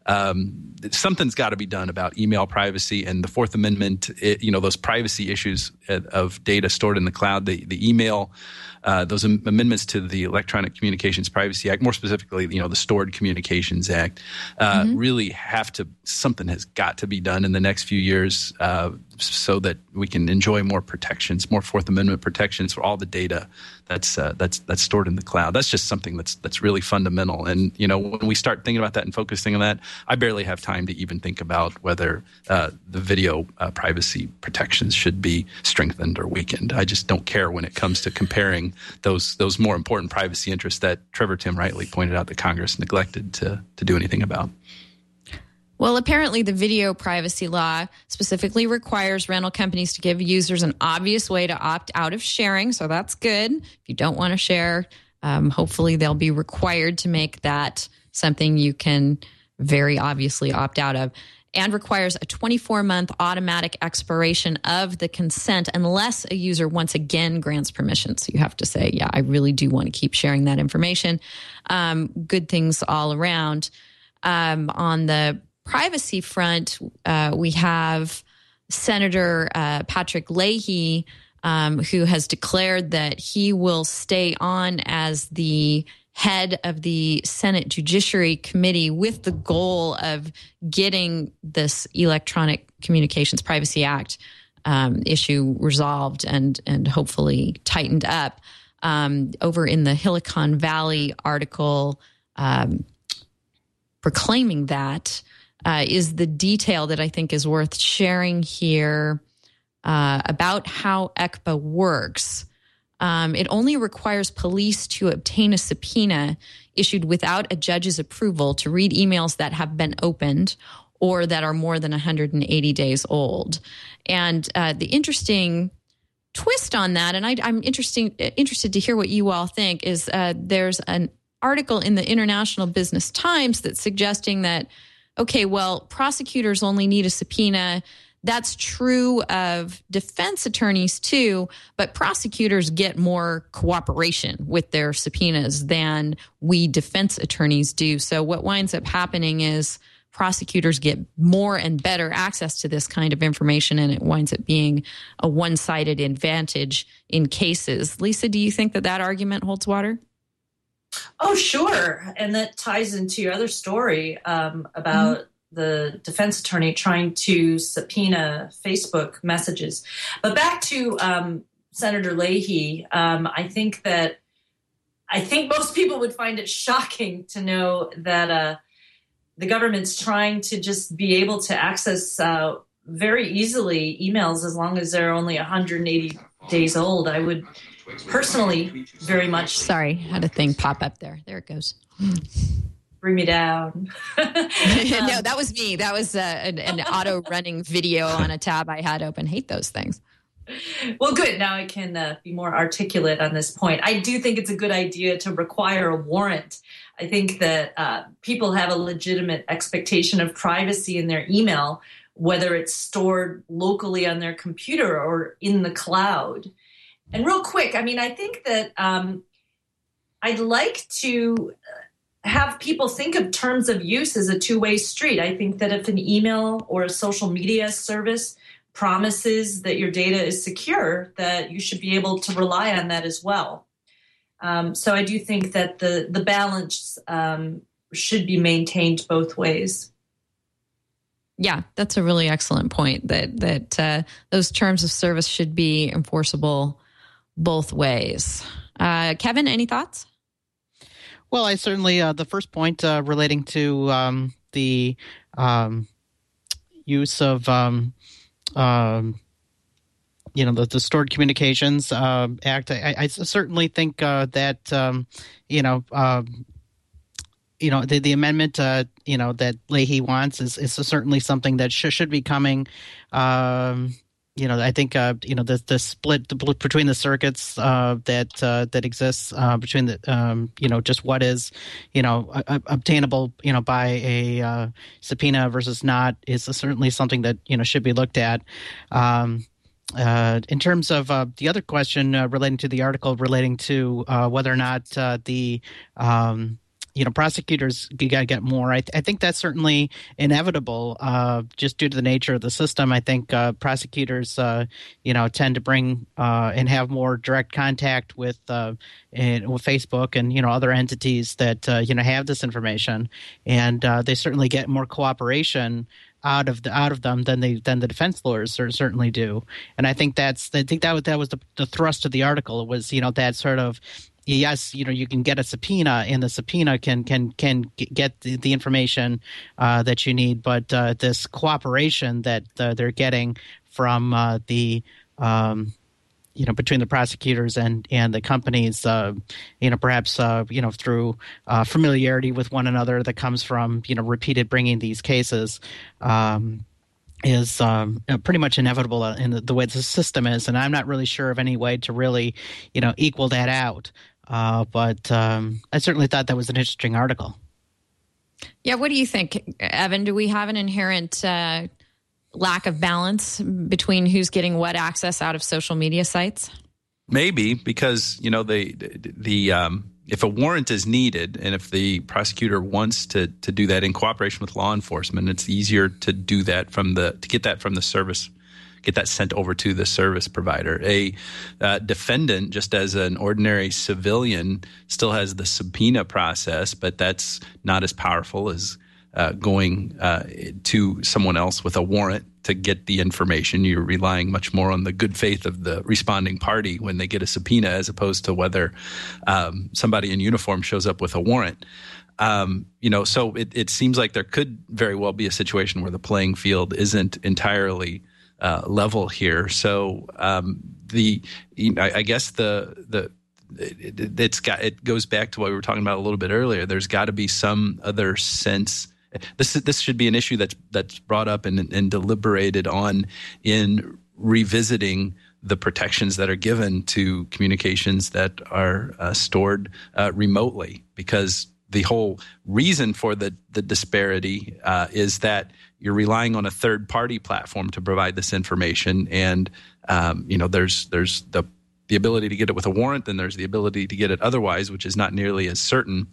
something's got to be done about email privacy and the Fourth Amendment. Those privacy issues of data stored in the cloud, the email. Those amendments to the Electronic Communications Privacy Act, more specifically, the Stored Communications Act, really something has got to be done in the next few years so that we can enjoy more protections, more Fourth Amendment protections for all the data that's stored in the cloud. That's just something that's really fundamental. And when we start thinking about that and focusing on that, I barely have time to even think about whether the video privacy protections should be strengthened or weakened. I just don't care when it comes to comparing those more important privacy interests that Trevor Timm rightly pointed out that Congress neglected to do anything about. Well, apparently the video privacy law specifically requires rental companies to give users an obvious way to opt out of sharing. So that's good. If you don't want to share, hopefully they'll be required to make that something you can very obviously opt out of, and requires a 24-month automatic expiration of the consent unless a user once again grants permission. So you have to say, yeah, I really do want to keep sharing that information. Good things all around. On the privacy front, we have Senator Patrick Leahy, who has declared that he will stay on as the head of the Senate Judiciary Committee with the goal of getting this Electronic Communications Privacy Act issue resolved and hopefully tightened up. Over in the Silicon Valley article proclaiming that is the detail that I think is worth sharing here about how ECPA works. It only requires police to obtain a subpoena issued without a judge's approval to read emails that have been opened or that are more than 180 days old. And the interesting twist on that, and I'm interested to hear what you all think, is there's an article in the International Business Times that's suggesting that, okay, well, prosecutors only need a subpoena. That's true of defense attorneys too, but prosecutors get more cooperation with their subpoenas than we defense attorneys do. So what winds up happening is prosecutors get more and better access to this kind of information, and it winds up being a one-sided advantage in cases. Lisa, do you think that argument holds water? Oh, sure. And that ties into your other story about the defense attorney trying to subpoena Facebook messages. But back to Senator Leahy, I think most people would find it shocking to know that the government's trying to just be able to access very easily emails as long as they're only 180 days old. I would personally very much... Sorry, had a thing pop up there. There it goes. Bring me down. No, that was me. That was an auto running video on a tab I had open. Hate those things. Well, good. Now I can be more articulate on this point. I do think it's a good idea to require a warrant. I think that people have a legitimate expectation of privacy in their email, whether it's stored locally on their computer or in the cloud. And real quick, I think that I'd like to have people think of terms of use as a two-way street. I think that if an email or a social media service promises that your data is secure, that you should be able to rely on that as well. So I do think that the balance should be maintained both ways. Yeah, that's a really excellent point, that those terms of service should be enforceable both ways. Kevin, any thoughts? Well, I certainly, the first point relating to the use of, the Stored Communications Act, I certainly think that, the amendment, that Leahy wants is certainly something that should be coming. I think the split between the circuits that exists between the just what is obtainable by a subpoena versus not is certainly something that should be looked at. In terms of the other question relating to the article relating to whether or not the prosecutors got to get more. I think that's certainly inevitable, just due to the nature of the system. I think prosecutors, tend to bring and have more direct contact with Facebook and other entities that have this information, and they certainly get more cooperation out of them than the defense lawyers certainly do. And I think that was the thrust of the article. It was that sort of, yes, you can get a subpoena, and the subpoena can get the information that you need, but this cooperation that they're getting from between the prosecutors and the companies, perhaps through familiarity with one another that comes from repeated bringing these cases, is pretty much inevitable in the way the system is. And I'm not really sure of any way to really equal that out. But I certainly thought that was an interesting article. Yeah, what do you think, Evan? Do we have an inherent lack of balance between who's getting what access out of social media sites? Maybe, because if a warrant is needed, and if the prosecutor wants to do that in cooperation with law enforcement, it's easier to do that to get that from the service, get that sent over to the service provider. A defendant, just as an ordinary civilian, still has the subpoena process, but that's not as powerful as going to someone else with a warrant to get the information. You're relying much more on the good faith of the responding party when they get a subpoena, as opposed to whether somebody in uniform shows up with a warrant. So it seems like there could very well be a situation where the playing field isn't entirely level here. So I guess it goes back to what we were talking about a little bit earlier. There's got to be some other sense. This should be an issue that's brought up and deliberated on in revisiting the protections that are given to communications that are stored remotely, because the whole reason for the disparity is that you're relying on a third-party platform to provide this information, and there's the ability to get it with a warrant, and there's the ability to get it otherwise, which is not nearly as certain.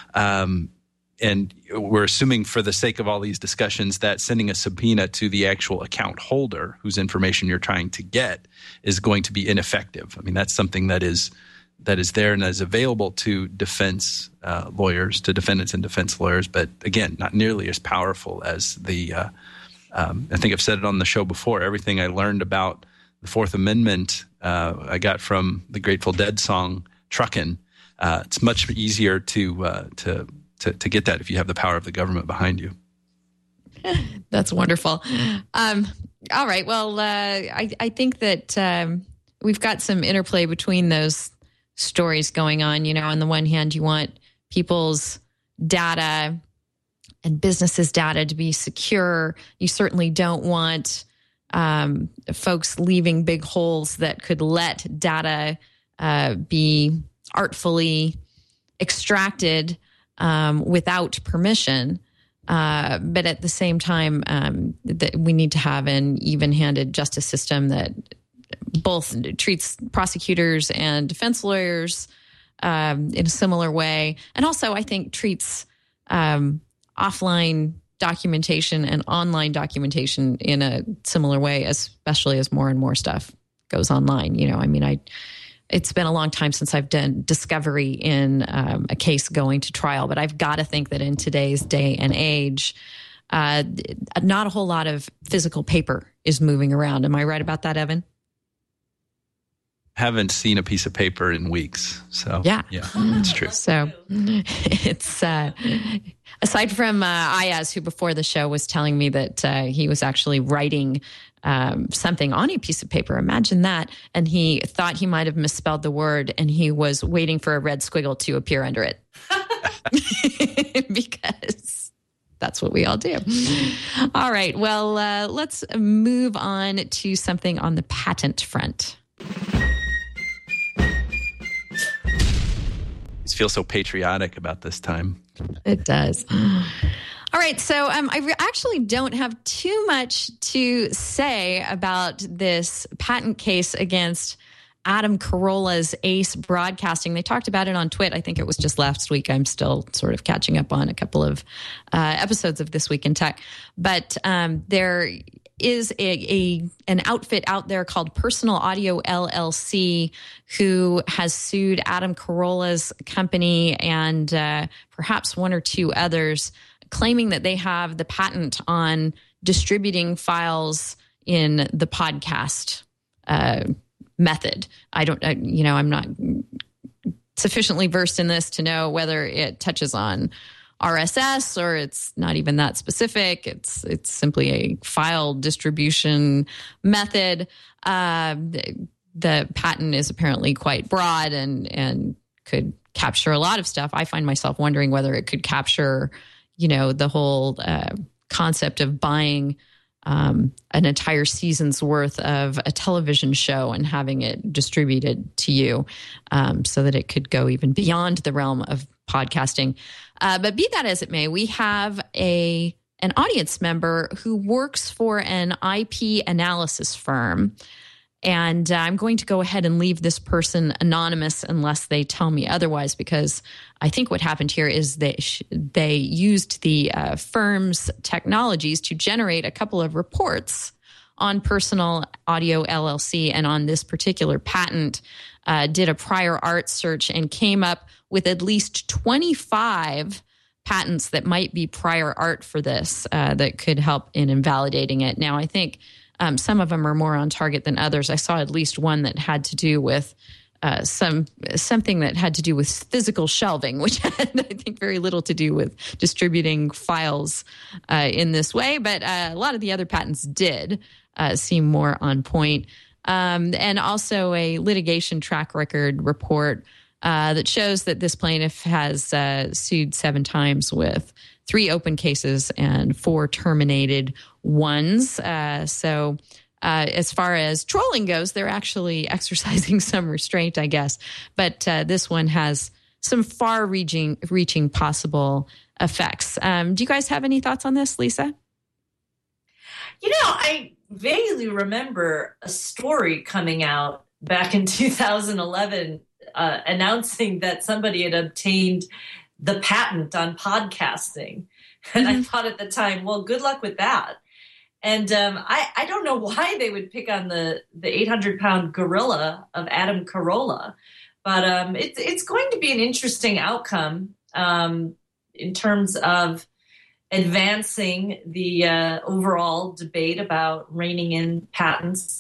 And we're assuming, for the sake of all these discussions, that sending a subpoena to the actual account holder whose information you're trying to get is going to be ineffective. I mean, that's something that is there and that is available to defense lawyers, to defendants and defense lawyers, but again, not nearly as powerful as I think I've said it on the show before. Everything I learned about the Fourth Amendment I got from the Grateful Dead song "Truckin'." It's much easier to get that if you have the power of the government behind you. That's wonderful. All right. Well, I think that we've got some interplay between those stories going on. On the one hand, you want people's data and businesses' data to be secure. You certainly don't want folks leaving big holes that could let data be artfully extracted without permission. But at the same time, that we need to have an even-handed justice system that both treats prosecutors and defense lawyers in a similar way. And also, I think, treats offline documentation and online documentation in a similar way, especially as more and more stuff goes online. It's been a long time since I've done discovery in a case going to trial, but I've got to think that in today's day and age, not a whole lot of physical paper is moving around. Am I right about that, Evan? Haven't seen a piece of paper in weeks. So yeah, it's true. So it's aside from Ayaz, who before the show was telling me that he was actually writing something on a piece of paper. Imagine that. And he thought he might have misspelled the word, and he was waiting for a red squiggle to appear under it. Because that's what we all do. All right. Well, let's move on to something on the patent front. It feels so patriotic about this time. It does. All right, so I actually don't have too much to say about this patent case against Adam Carolla's Ace Broadcasting. They talked about it on Twit. I think it was just last week. I'm still sort of catching up on a couple of episodes of This Week in Tech. But there is an outfit out there called Personal Audio LLC who has sued Adam Carolla's company and perhaps one or two others, claiming that they have the patent on distributing files in the podcast method. I'm not sufficiently versed in this to know whether it touches on RSS or it's not even that specific. It's simply a file distribution method. The patent is apparently quite broad and could capture a lot of stuff. I find myself wondering whether it could capture, the whole concept of buying an entire season's worth of a television show and having it distributed to you, so that it could go even beyond the realm of podcasting. But be that as it may, we have an audience member who works for an IP analysis firm. And I'm going to go ahead and leave this person anonymous unless they tell me otherwise, because I think what happened here is they used the firm's technologies to generate a couple of reports on Personal Audio LLC and on this particular patent, did a prior art search and came up with at least 25 patents that might be prior art for this that could help in invalidating it. Now, I think some of them are more on target than others. I saw at least one that had to do with something that had to do with physical shelving, which had, I think, very little to do with distributing files in this way. But a lot of the other patents did seem more on point. And also a litigation track record report that shows that this plaintiff has sued 7 times with 3 open cases and 4 terminated ones. So as far as trolling goes, they're actually exercising some restraint, I guess. But this one has some far-reaching possible effects. Do you guys have any thoughts on this, Lisa? I vaguely remember a story coming out back in 2011 announcing that somebody had obtained the patent on podcasting. And I thought at the time, well, good luck with that. And I don't know why they would pick on the 800-pound gorilla of Adam Carolla, but it's going to be an interesting outcome in terms of advancing the overall debate about reining in patents.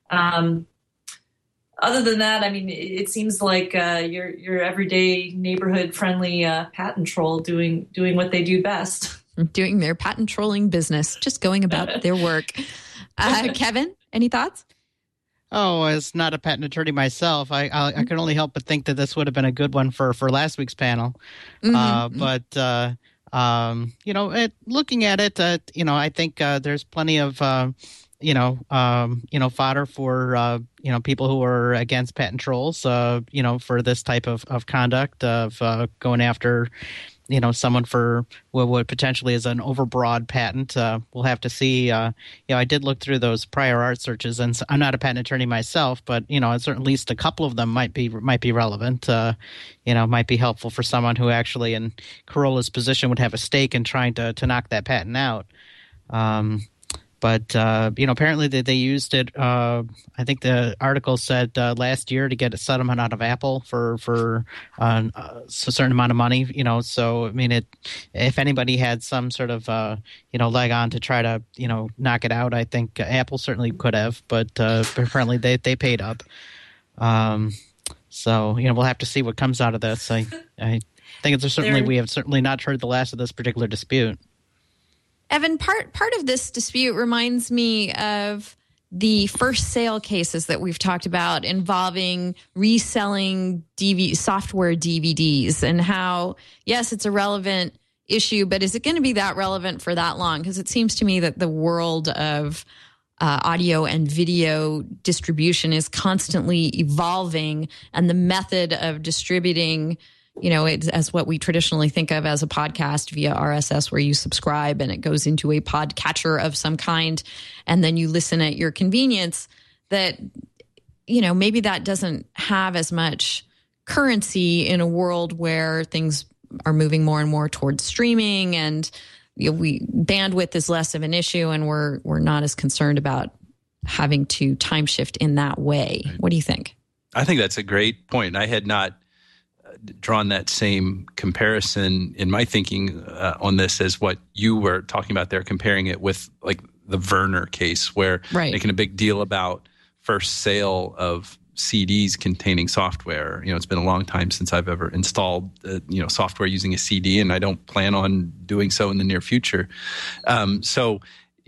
Other than that, I mean, it seems like your everyday neighborhood-friendly patent troll doing what they do best. Doing their patent trolling business, just going about their work. Kevin, any thoughts? Oh, as not a patent attorney myself, I can only help but think that this would have been a good one for last week's panel. But looking at it, I think there's plenty of fodder for people who are against patent trolls. For this type of conduct of going after someone for what potentially is an overbroad patent. We'll have to see. I did look through those prior art searches, and I'm not a patent attorney myself, but at least a couple of them might be relevant. Might be helpful for someone who actually, in Carolla's position, would have a stake in trying to knock that patent out. But apparently they used it. I think the article said last year to get a settlement out of Apple for a certain amount of money. So I mean, if anybody had some sort of leg on to try to knock it out, I think Apple certainly could have. But apparently they paid up. So we'll have to see what comes out of this. I think we have certainly not heard the last of this particular dispute. Evan, part of this dispute reminds me of the first sale cases that we've talked about involving reselling software DVDs and how, yes, it's a relevant issue, but is it going to be that relevant for that long? Because it seems to me that the world of audio and video distribution is constantly evolving, and the method of distributing as what we traditionally think of as a podcast via RSS, where you subscribe and it goes into a podcatcher of some kind, and then you listen at your convenience, that maybe that doesn't have as much currency in a world where things are moving more and more towards streaming, and bandwidth is less of an issue, and we're not as concerned about having to time shift in that way. Right. What do you think? I think that's a great point. I had not drawn that same comparison in my thinking on this as what you were talking about there, comparing it with like the Werner case, where making a big deal about first sale of CDs containing software. It's been a long time since I've ever installed software using a CD, and I don't plan on doing so in the near future. So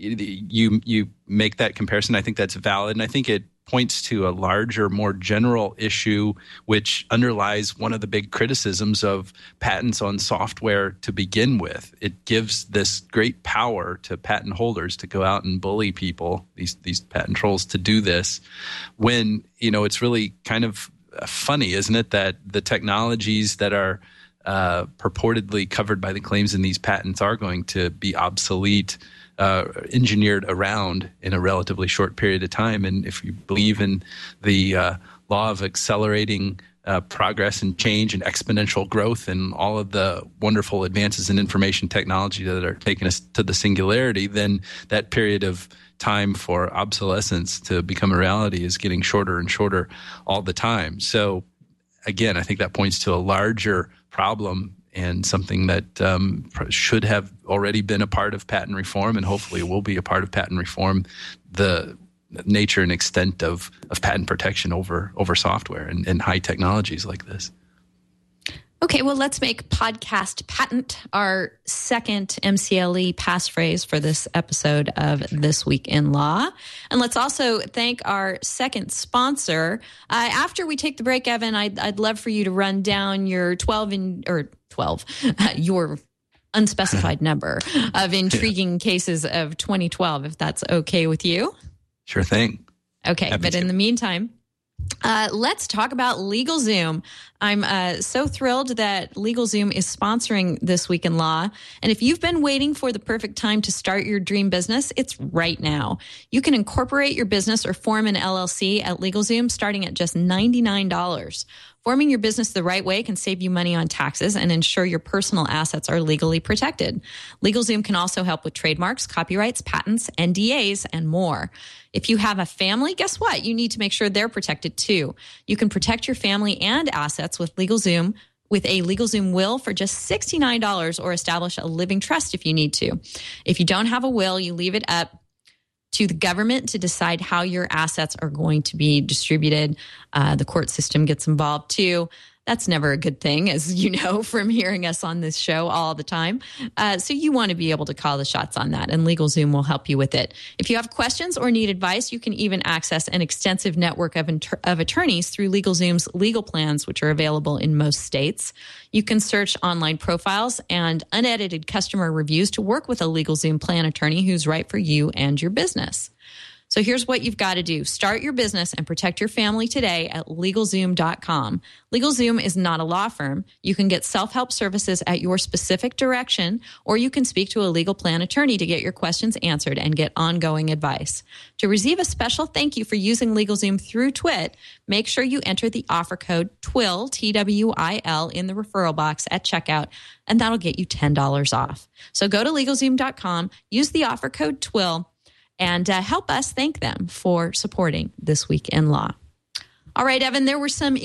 you make that comparison. I think that's valid, and I think it points to a larger, more general issue which underlies one of the big criticisms of patents on software to begin with. It gives this great power to patent holders to go out and bully people, these patent trolls, to do this, when it's really kind of funny, isn't it, that the technologies that are purportedly covered by the claims in these patents are going to be obsolete, engineered around in a relatively short period of time. And if you believe in the law of accelerating progress and change and exponential growth and all of the wonderful advances in information technology that are taking us to the singularity, then that period of time for obsolescence to become a reality is getting shorter and shorter all the time. So again, I think that points to a larger problem and something that should have already been a part of patent reform, and hopefully will be a part of patent reform, the nature and extent of patent protection over software and high technologies like this. Okay, well, let's make podcast patent our second MCLE passphrase for this episode of This Week in Law. And let's also thank our second sponsor. After we take the break, Evan, I'd love for you to run down your your unspecified number of intriguing cases of 2012, if that's okay with you. Sure thing. Okay, Happy but to. in the meantime, let's talk about LegalZoom. I'm so thrilled that LegalZoom is sponsoring This Week in Law. And if you've been waiting for the perfect time to start your dream business, it's right now. You can incorporate your business or form an LLC at LegalZoom starting at just $99. Forming your business the right way can save you money on taxes and ensure your personal assets are legally protected. LegalZoom can also help with trademarks, copyrights, patents, NDAs, and more. If you have a family, guess what? You need to make sure they're protected too. You can protect your family and assets with LegalZoom with a LegalZoom will for just $69, or establish a living trust if you need to. If you don't have a will, you leave it up to the government to decide how your assets are going to be distributed. The court system gets involved too. That's never a good thing, as you know from hearing us on this show all the time. So you want to be able to call the shots on that, and LegalZoom will help you with it. If you have questions or need advice, you can even access an extensive network of attorneys through LegalZoom's legal plans, which are available in most states. You can search online profiles and unedited customer reviews to work with a LegalZoom plan attorney who's right for you and your business. So here's what you've got to do. Start your business and protect your family today at LegalZoom.com. LegalZoom is not a law firm. You can get self-help services at your specific direction, or you can speak to a legal plan attorney to get your questions answered and get ongoing advice. To receive a special thank you for using LegalZoom through TWIT, make sure you enter the offer code TWIL, T-W-I-L, in the referral box at checkout, and that'll get you $10 off. So go to LegalZoom.com, use the offer code TWIL, and help us thank them for supporting This Week in Law. All right, Evan, there were some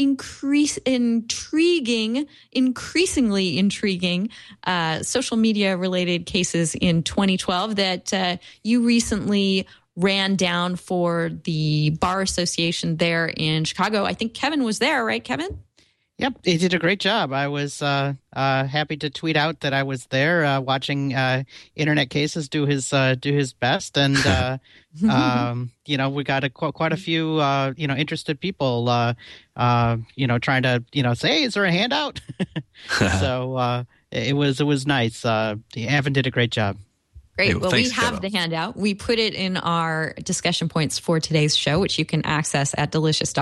increasingly intriguing social media-related cases in 2012 that you recently ran down for the Bar Association there in Chicago. I think Kevin was there, right, Kevin? Yep, he did a great job. I was happy to tweet out that I was there watching internet cases do his best, and we got quite a few interested people trying to say, hey, is there a handout? So it was nice. Evan did a great job. Great. Hey, well, thanks, we have Kevin. the handout. We put it in our discussion points for today's show, which you can access at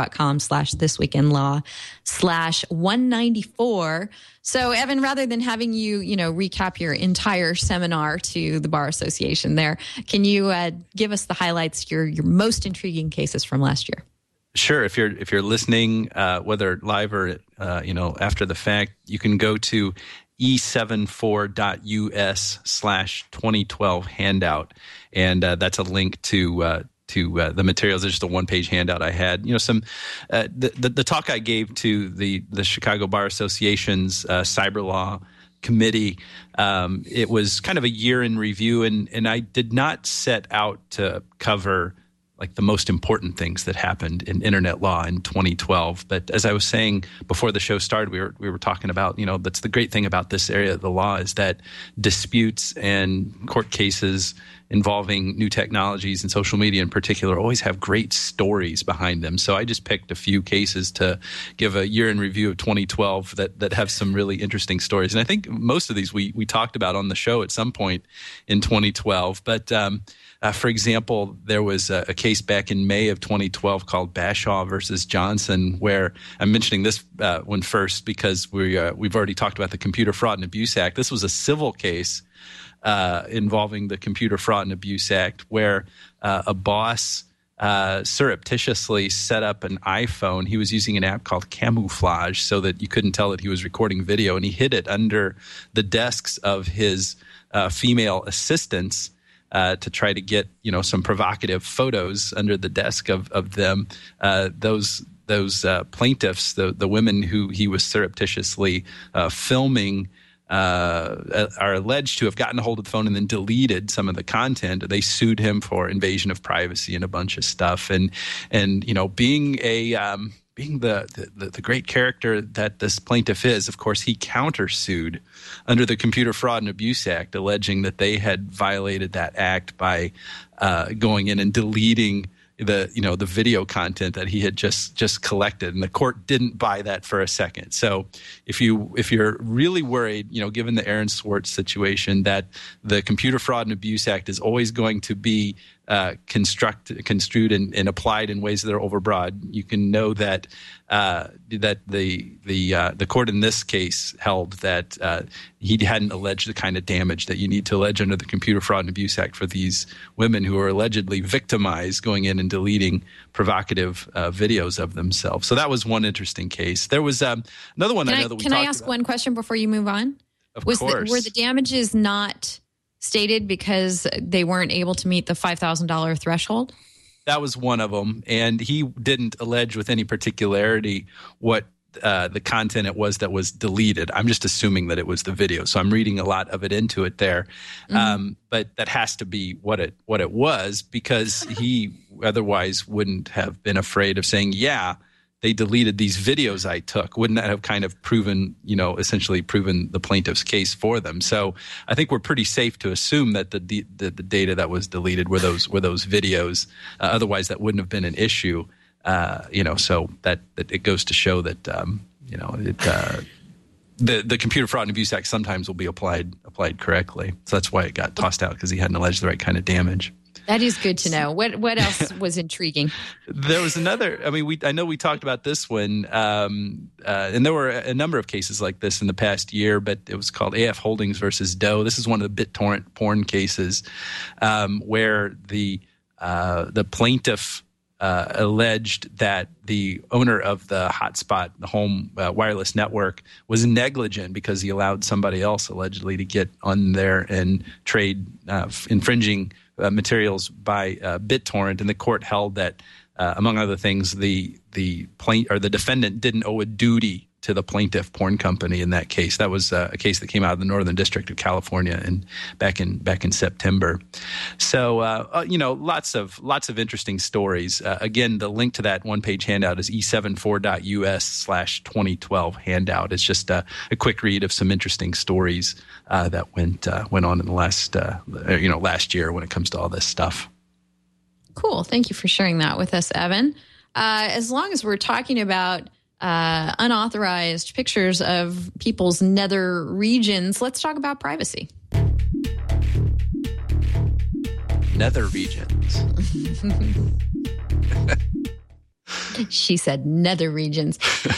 delicious.com/thisweekinlaw/194. So, Evan, rather than having you, recap your entire seminar to the Bar Association there, can you give us the highlights, your most intriguing cases from last year? Sure. If you're listening, whether live or after the fact, you can go to e74.us/2012 handout, and that's a link to the materials. It's just a one-page handout I had. The talk I gave to the Chicago Bar Association's cyber law committee. It was kind of a year in review, and I did not set out to cover like the most important things that happened in internet law in 2012. But as I was saying before the show started, we were talking about, that's the great thing about this area of the law is that disputes and court cases involving new technologies and social media in particular always have great stories behind them. So I just picked a few cases to give a year in review of 2012 that have some really interesting stories. And I think most of these we talked about on the show at some point in 2012. But for example, there was a case back in May of 2012 called Bashaw versus Johnson, where I'm mentioning this one first because we've already talked about the Computer Fraud and Abuse Act. This was a civil case involving the Computer Fraud and Abuse Act, where a boss surreptitiously set up an iPhone. He was using an app called Camouflage so that you couldn't tell that he was recording video, and he hid it under the desks of his female assistants to try to get some provocative photos under the desk of them. Those plaintiffs, the women who he was surreptitiously filming, are alleged to have gotten a hold of the phone and then deleted some of the content. They sued him for invasion of privacy and a bunch of stuff. And being the great character that this plaintiff is, of course, he countersued under the Computer Fraud and Abuse Act, alleging that they had violated that act by going in and deleting the video content that he had just collected, and the court didn't buy that for a second. So if you're really worried, given the Aaron Swartz situation, that the Computer Fraud and Abuse Act is always going to be construed and applied in ways that are overbroad, you can know that the court in this case held that he hadn't alleged the kind of damage that you need to allege under the Computer Fraud and Abuse Act for these women who are allegedly victimized going in and deleting provocative videos of themselves. So that was one interesting case. There was another one Can I ask one question before you move on? Of course. Were the damages not stated because they weren't able to meet the $5,000 threshold? That was one of them, and he didn't allege with any particularity what the content it was that was deleted. I'm just assuming that it was the video, so I'm reading a lot of it into it there. Mm-hmm. But that has to be what it was, because he otherwise wouldn't have been afraid of saying, yeah, they deleted these videos I took. Wouldn't that have kind of essentially proven the plaintiff's case for them? So I think we're pretty safe to assume that the data that was deleted were those videos. Otherwise, that wouldn't have been an issue. So that it goes to show that the Computer Fraud and Abuse Act sometimes will be applied correctly. So that's why it got tossed out, because he hadn't alleged the right kind of damage. That is good to know. What else was intriguing? There was another. I know we talked about this one, and there were a number of cases like this in the past year. But it was called AF Holdings versus Doe. This is one of the BitTorrent porn cases where the plaintiff alleged that the owner of the hotspot, the home wireless network, was negligent because he allowed somebody else allegedly to get on there and trade infringing materials by BitTorrent, and the court held that, among other things, the defendant didn't owe a duty to the plaintiff porn company in that case. That was a case that came out of the Northern District of California and back in September. So lots of interesting stories. Again, the link to that one-page handout is e74.us/2012 handout. It's just a quick read of some interesting stories that went on in the last year when it comes to all this stuff. Cool. Thank you for sharing that with us, Evan. As long as we're talking about unauthorized pictures of people's nether regions, let's talk about privacy. Nether regions. She said nether regions.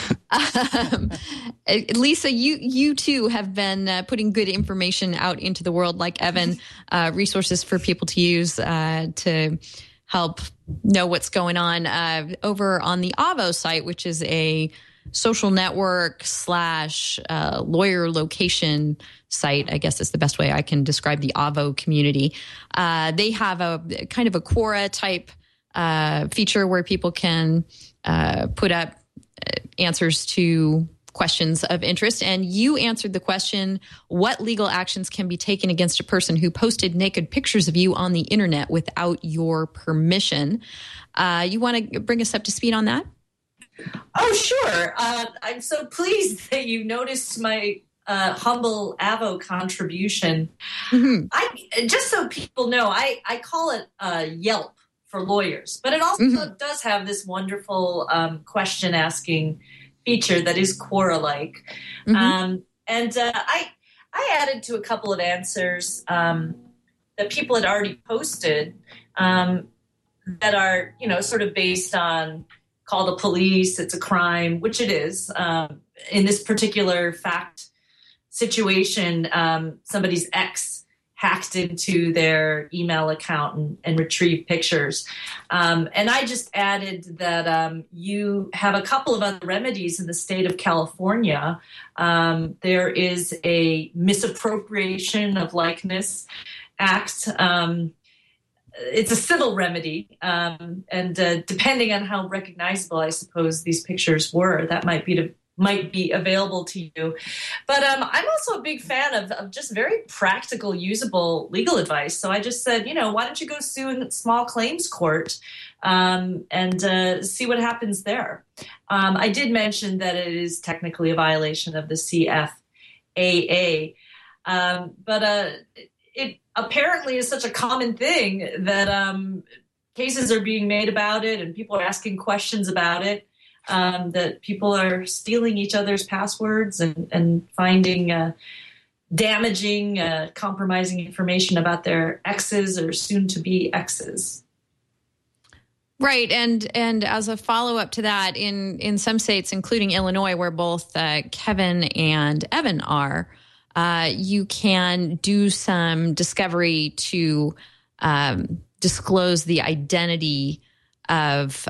Lisa, you too have been putting good information out into the world, like Evan, resources for people to use to help know what's going on over on the Avvo site, which is a social network / lawyer location site, I guess is the best way I can describe the Avvo community. They have a kind of a Quora type feature where people can put up answers to questions of interest. And you answered the question, what legal actions can be taken against a person who posted naked pictures of you on the internet without your permission? You want to bring us up to speed on that? Oh, sure. I'm so pleased that you noticed my humble Avvo contribution. Mm-hmm. Just so people know, I call it Yelp for lawyers, but it also does have this wonderful question asking feature that is Quora-like. Mm-hmm. I added to a couple of answers that people had already posted that are, sort of based on call the police, it's a crime, which it is. In this particular fact situation, somebody's ex hacked into their email account and retrieved pictures. And I just added that you have a couple of other remedies in the state of California. There is a Misappropriation of Likeness Act. It's a civil remedy. And depending on how recognizable, I suppose, these pictures were, that might be available to you. But I'm also a big fan of just very practical, usable legal advice. So I just said, why don't you go sue in small claims court and see what happens there. I did mention that it is technically a violation of the CFAA. But it apparently is such a common thing that cases are being made about it and people are asking questions about it. That people are stealing each other's passwords and finding damaging, compromising information about their exes or soon-to-be exes. Right, and as a follow-up to that, in some states, including Illinois, where both Kevin and Evan are, you can do some discovery to disclose the identity of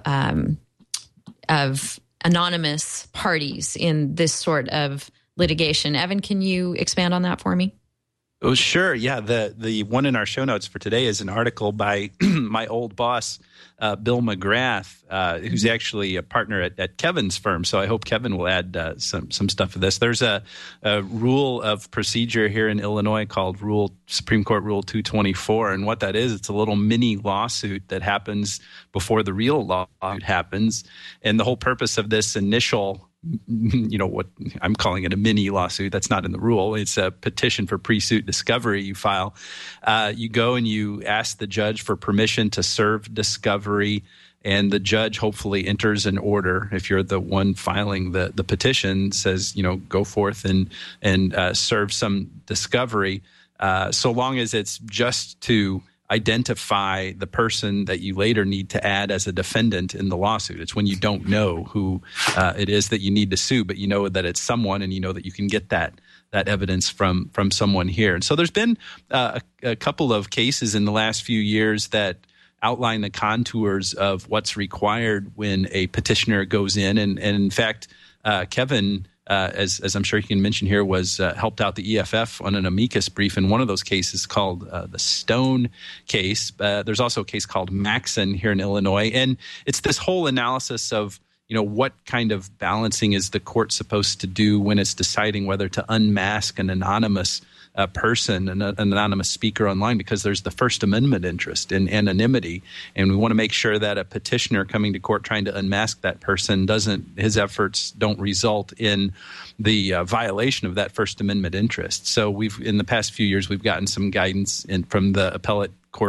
anonymous parties in this sort of litigation. Evan, can you expand on that for me? Oh, sure. Yeah. The one in our show notes for today is an article by my old boss, Bill McGrath, who's actually a partner at Kevin's firm. So I hope Kevin will add some stuff to this. There's a rule of procedure here in Illinois called Supreme Court Rule 224. And what that is, it's a little mini lawsuit that happens before the real lawsuit happens. And the whole purpose of this initial what I'm calling it a mini lawsuit. That's not in the rule. It's a petition for pre-suit discovery you file. You go and you ask the judge for permission to serve discovery, and the judge hopefully enters an order. If you're the one filing the petition, says, go forth and serve some discovery, so long as it's just to identify the person that you later need to add as a defendant in the lawsuit. It's when you don't know who it is that you need to sue, but you know that it's someone, and you know that you can get that evidence from someone here. And so there's been a couple of cases in the last few years that outline the contours of what's required when a petitioner goes in. And in fact, Kevin, as I'm sure he can mention here, was helped out the EFF on an amicus brief in one of those cases called the Stone case. There's also a case called Maxon here in Illinois. And it's this whole analysis of, what kind of balancing is the court supposed to do when it's deciding whether to unmask an anonymous person, an anonymous speaker online, because there's the First Amendment interest in anonymity. And we want to make sure that a petitioner coming to court trying to unmask that person his efforts don't result in the violation of that First Amendment interest. So in the past few years, we've gotten some guidance from the appellate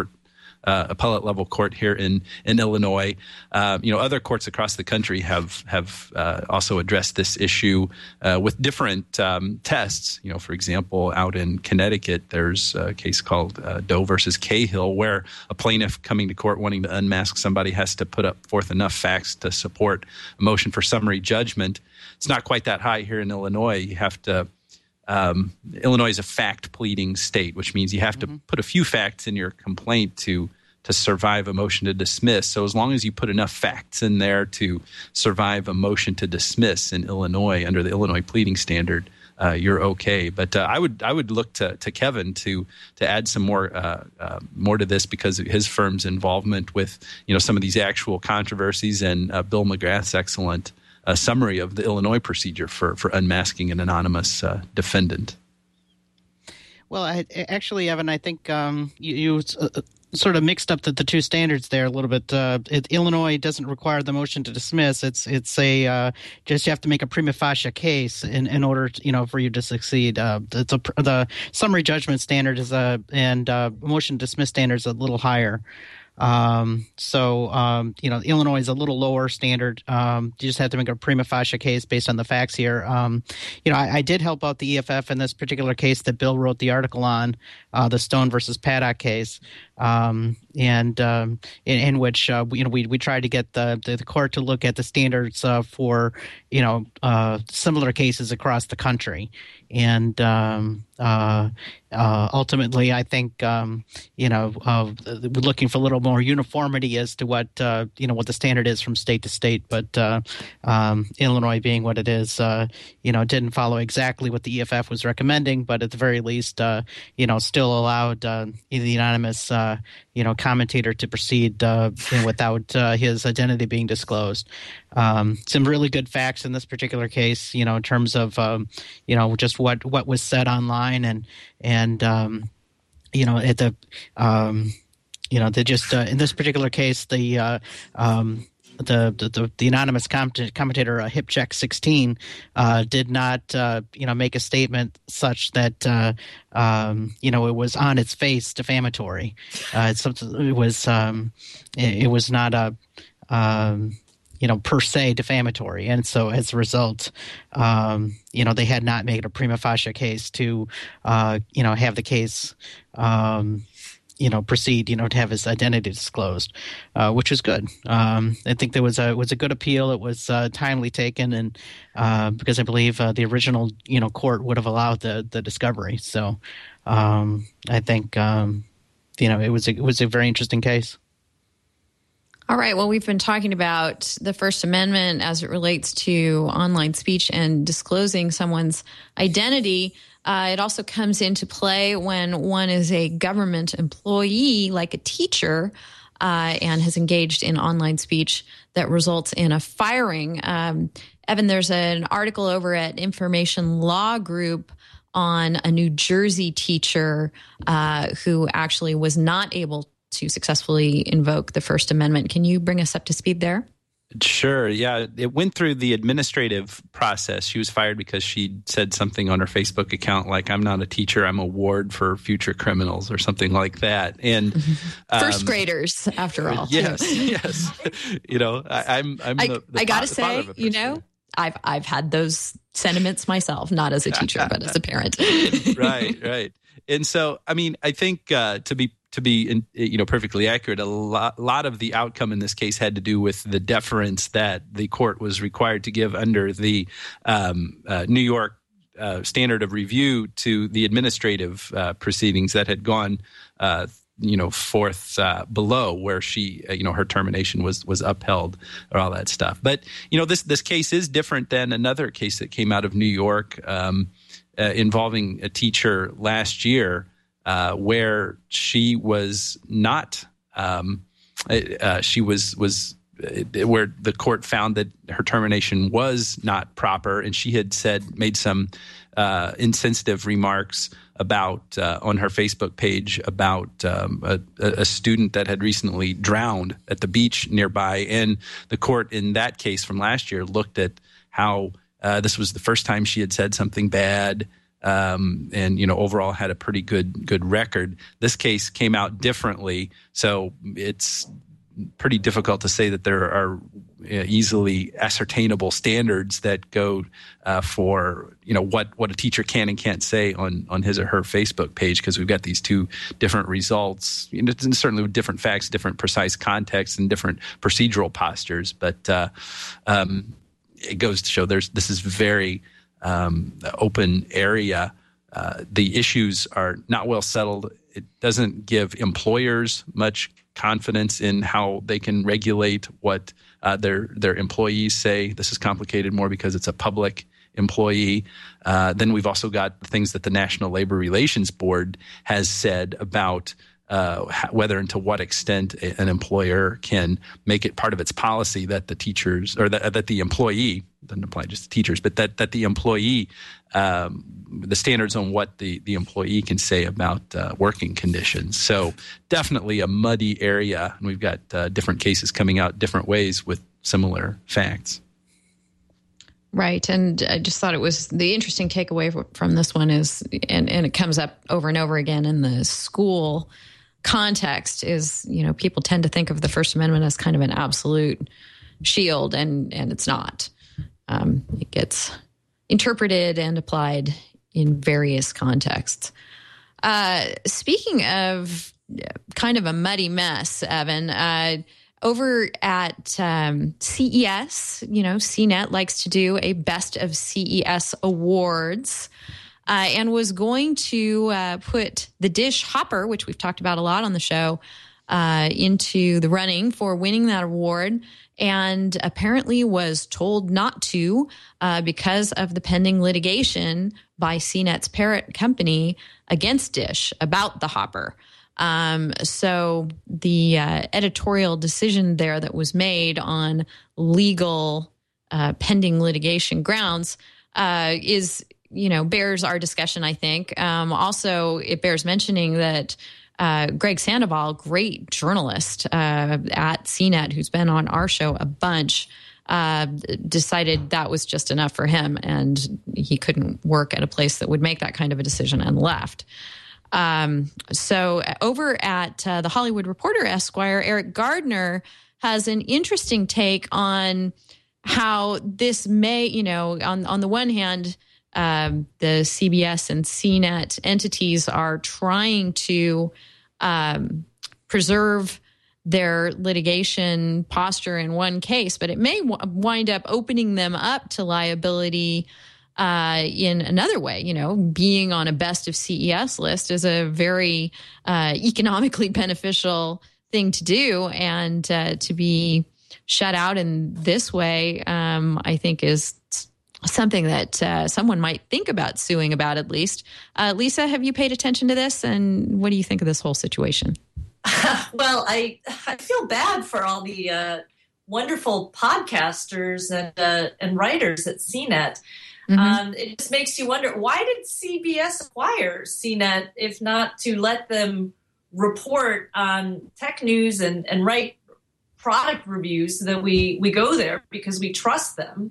level court here in Illinois. Other courts across the country have also addressed this issue with different tests. For example, out in Connecticut, there's a case called Doe versus Cahill, where a plaintiff coming to court wanting to unmask somebody has to put forth enough facts to support a motion for summary judgment. It's not quite that high here in Illinois. You have to Illinois is a fact pleading state, which means you have to put a few facts in your complaint to survive a motion to dismiss. So as long as you put enough facts in there to survive a motion to dismiss in Illinois under the Illinois pleading standard, you're okay. But I would look to Kevin to add some more to this, because of his firm's involvement with some of these actual controversies, and Bill McGrath's excellent summary of the Illinois procedure for unmasking an anonymous defendant. Well, actually, Evan, I think you sort of mixed up the two standards there a little bit. Illinois doesn't require the motion to dismiss. It's a just you have to make a prima facie case in order for you to succeed. The summary judgment standard is and motion to dismiss standard is a little higher. Illinois is a little lower standard. You just have to make a prima facie case based on the facts here. I did help out the EFF in this particular case that Bill wrote the article on, the Stone versus Paddock case, in which we tried to get the court to look at the standards for similar cases across the country. And ultimately, I think we're looking for a little more uniformity as to what the standard is from state to state. But Illinois, being what it is, didn't follow exactly what the EFF was recommending. But at the very least, still allowed the anonymous commentator to proceed without his identity being disclosed. Some really good facts in this particular case, in terms of just what was said online, and at the they just in this particular case, the anonymous commentator Hipcheck 16 did not make a statement such that it was on its face defamatory. It was not a per se defamatory, and so as a result, they had not made a prima facie case to have the case proceed, to have his identity disclosed, which is good. I think there was a good appeal. It was timely taken, and because I believe the original court would have allowed the discovery. So I think it was a very interesting case. All right. Well, we've been talking about the First Amendment as it relates to online speech and disclosing someone's identity. It also comes into play when one is a government employee, like a teacher, and has engaged in online speech that results in a firing. Evan, there's an article over at Information Law Group on a New Jersey teacher who actually was not able to successfully invoke the First Amendment. Can you bring us up to speed there? Sure. Yeah. It went through the administrative process. She was fired because she said something on her Facebook account like, "I'm not a teacher, I'm a ward for future criminals," or something like that. And first graders, after all. Yes. Yes. I got to say, I've had those sentiments myself, not as a teacher, but as a parent. Right. And so, I think to be perfectly accurate, a lot of the outcome in this case had to do with the deference that the court was required to give under the New York standard of review to the administrative proceedings that had gone forth below, where she her termination was upheld, or all that stuff. But this case is different than another case that came out of New York involving a teacher last year, where she was not. She was where the court found that her termination was not proper, and she had made some insensitive remarks about on her Facebook page about a student that had recently drowned at the beach nearby. And the court in that case from last year looked at how this was the first time she had said something bad, and overall had a pretty good record. This case came out differently, so it's pretty difficult to say that there are easily ascertainable standards that go for what a teacher can and can't say on his or her Facebook page, because we've got these two different results, certainly with different facts, different precise contexts, and different procedural postures. But it goes to show this is very open area. The issues are not well settled It doesn't give employers much confidence in how they can regulate what their employees say. This is complicated more because it's a public employee. Then we've also got things that the National Labor Relations Board has said about whether and to what extent an employer can make it part of its policy that the teachers or that the employee, doesn't apply just to teachers, but that the employee, the standards on what the employee can say about working conditions. So definitely a muddy area, and we've got different cases coming out different ways with similar facts. Right. And I just thought it was the interesting takeaway from this one is, and it comes up over and over again in the school context, is, people tend to think of the First Amendment as kind of an absolute shield, and it's not. It gets interpreted and applied in various contexts. Speaking of kind of a muddy mess, Evan, over at CES, CNET likes to do a Best of CES awards, and was going to put the Dish Hopper, which we've talked about a lot on the show, into the running for winning that award, and apparently was told not to because of the pending litigation by CNET's parent company against Dish about the Hopper. So the editorial decision there that was made on legal pending litigation grounds is, bears our discussion, I think. Also, it bears mentioning that Greg Sandoval, great journalist at CNET, who's been on our show a bunch, decided that was just enough for him, and he couldn't work at a place that would make that kind of a decision, and left. So over at The Hollywood Reporter, Esquire, Eric Gardner has an interesting take on how this may, on the one hand, the CBS and CNET entities are trying to preserve their litigation posture in one case, but it may wind up opening them up to liability in another way. Being on a Best of CES list is a very economically beneficial thing to do, and to be shut out in this way, I think is something that someone might think about suing about, at least. Lisa, have you paid attention to this, and what do you think of this whole situation? Well, I feel bad for all the wonderful podcasters and writers at CNET. Mm-hmm. It just makes you wonder, why did CBS acquire CNET if not to let them report on tech news and write product reviews so that we go there because we trust them?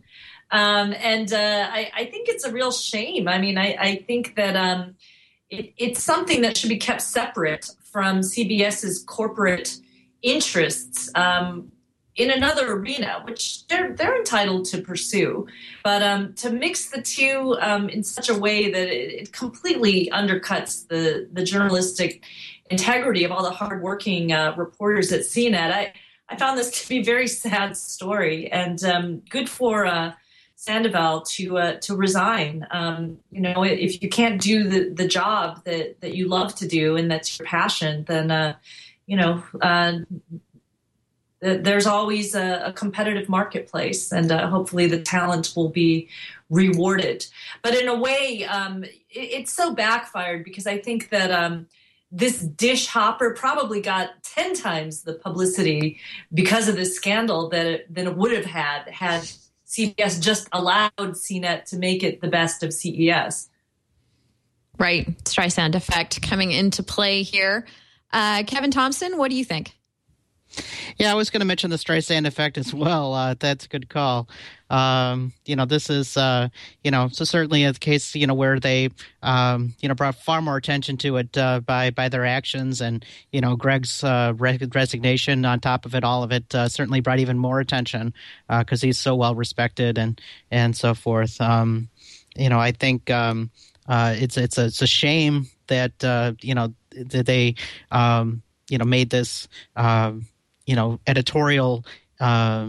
I think it's a real shame. I mean, I think that it's something that should be kept separate from CBS's corporate interests in another arena, which they're entitled to pursue. But to mix the two in such a way that it completely undercuts the journalistic integrity of all the hardworking reporters at CNET, I found this to be a very sad story, and good for Sandoval to resign. If you can't do the job that you love to do and that's your passion, then there's always a competitive marketplace, and hopefully the talent will be rewarded. But in a way, it's so backfired because I think that this Dish Hopper probably got 10 times the publicity because of this scandal than it would have had CBS just allowed CNET to make it the Best of CES. Right. Streisand effect coming into play here. Kevin Thompson, what do you think? Yeah, I was going to mention the Streisand effect as well. That's a good call. This is, so certainly a case, where they, brought far more attention to it by their actions, and, Greg's resignation on top of it, all of it, certainly brought even more attention because he's so well respected and so forth. I think it's a shame that that they made this editorial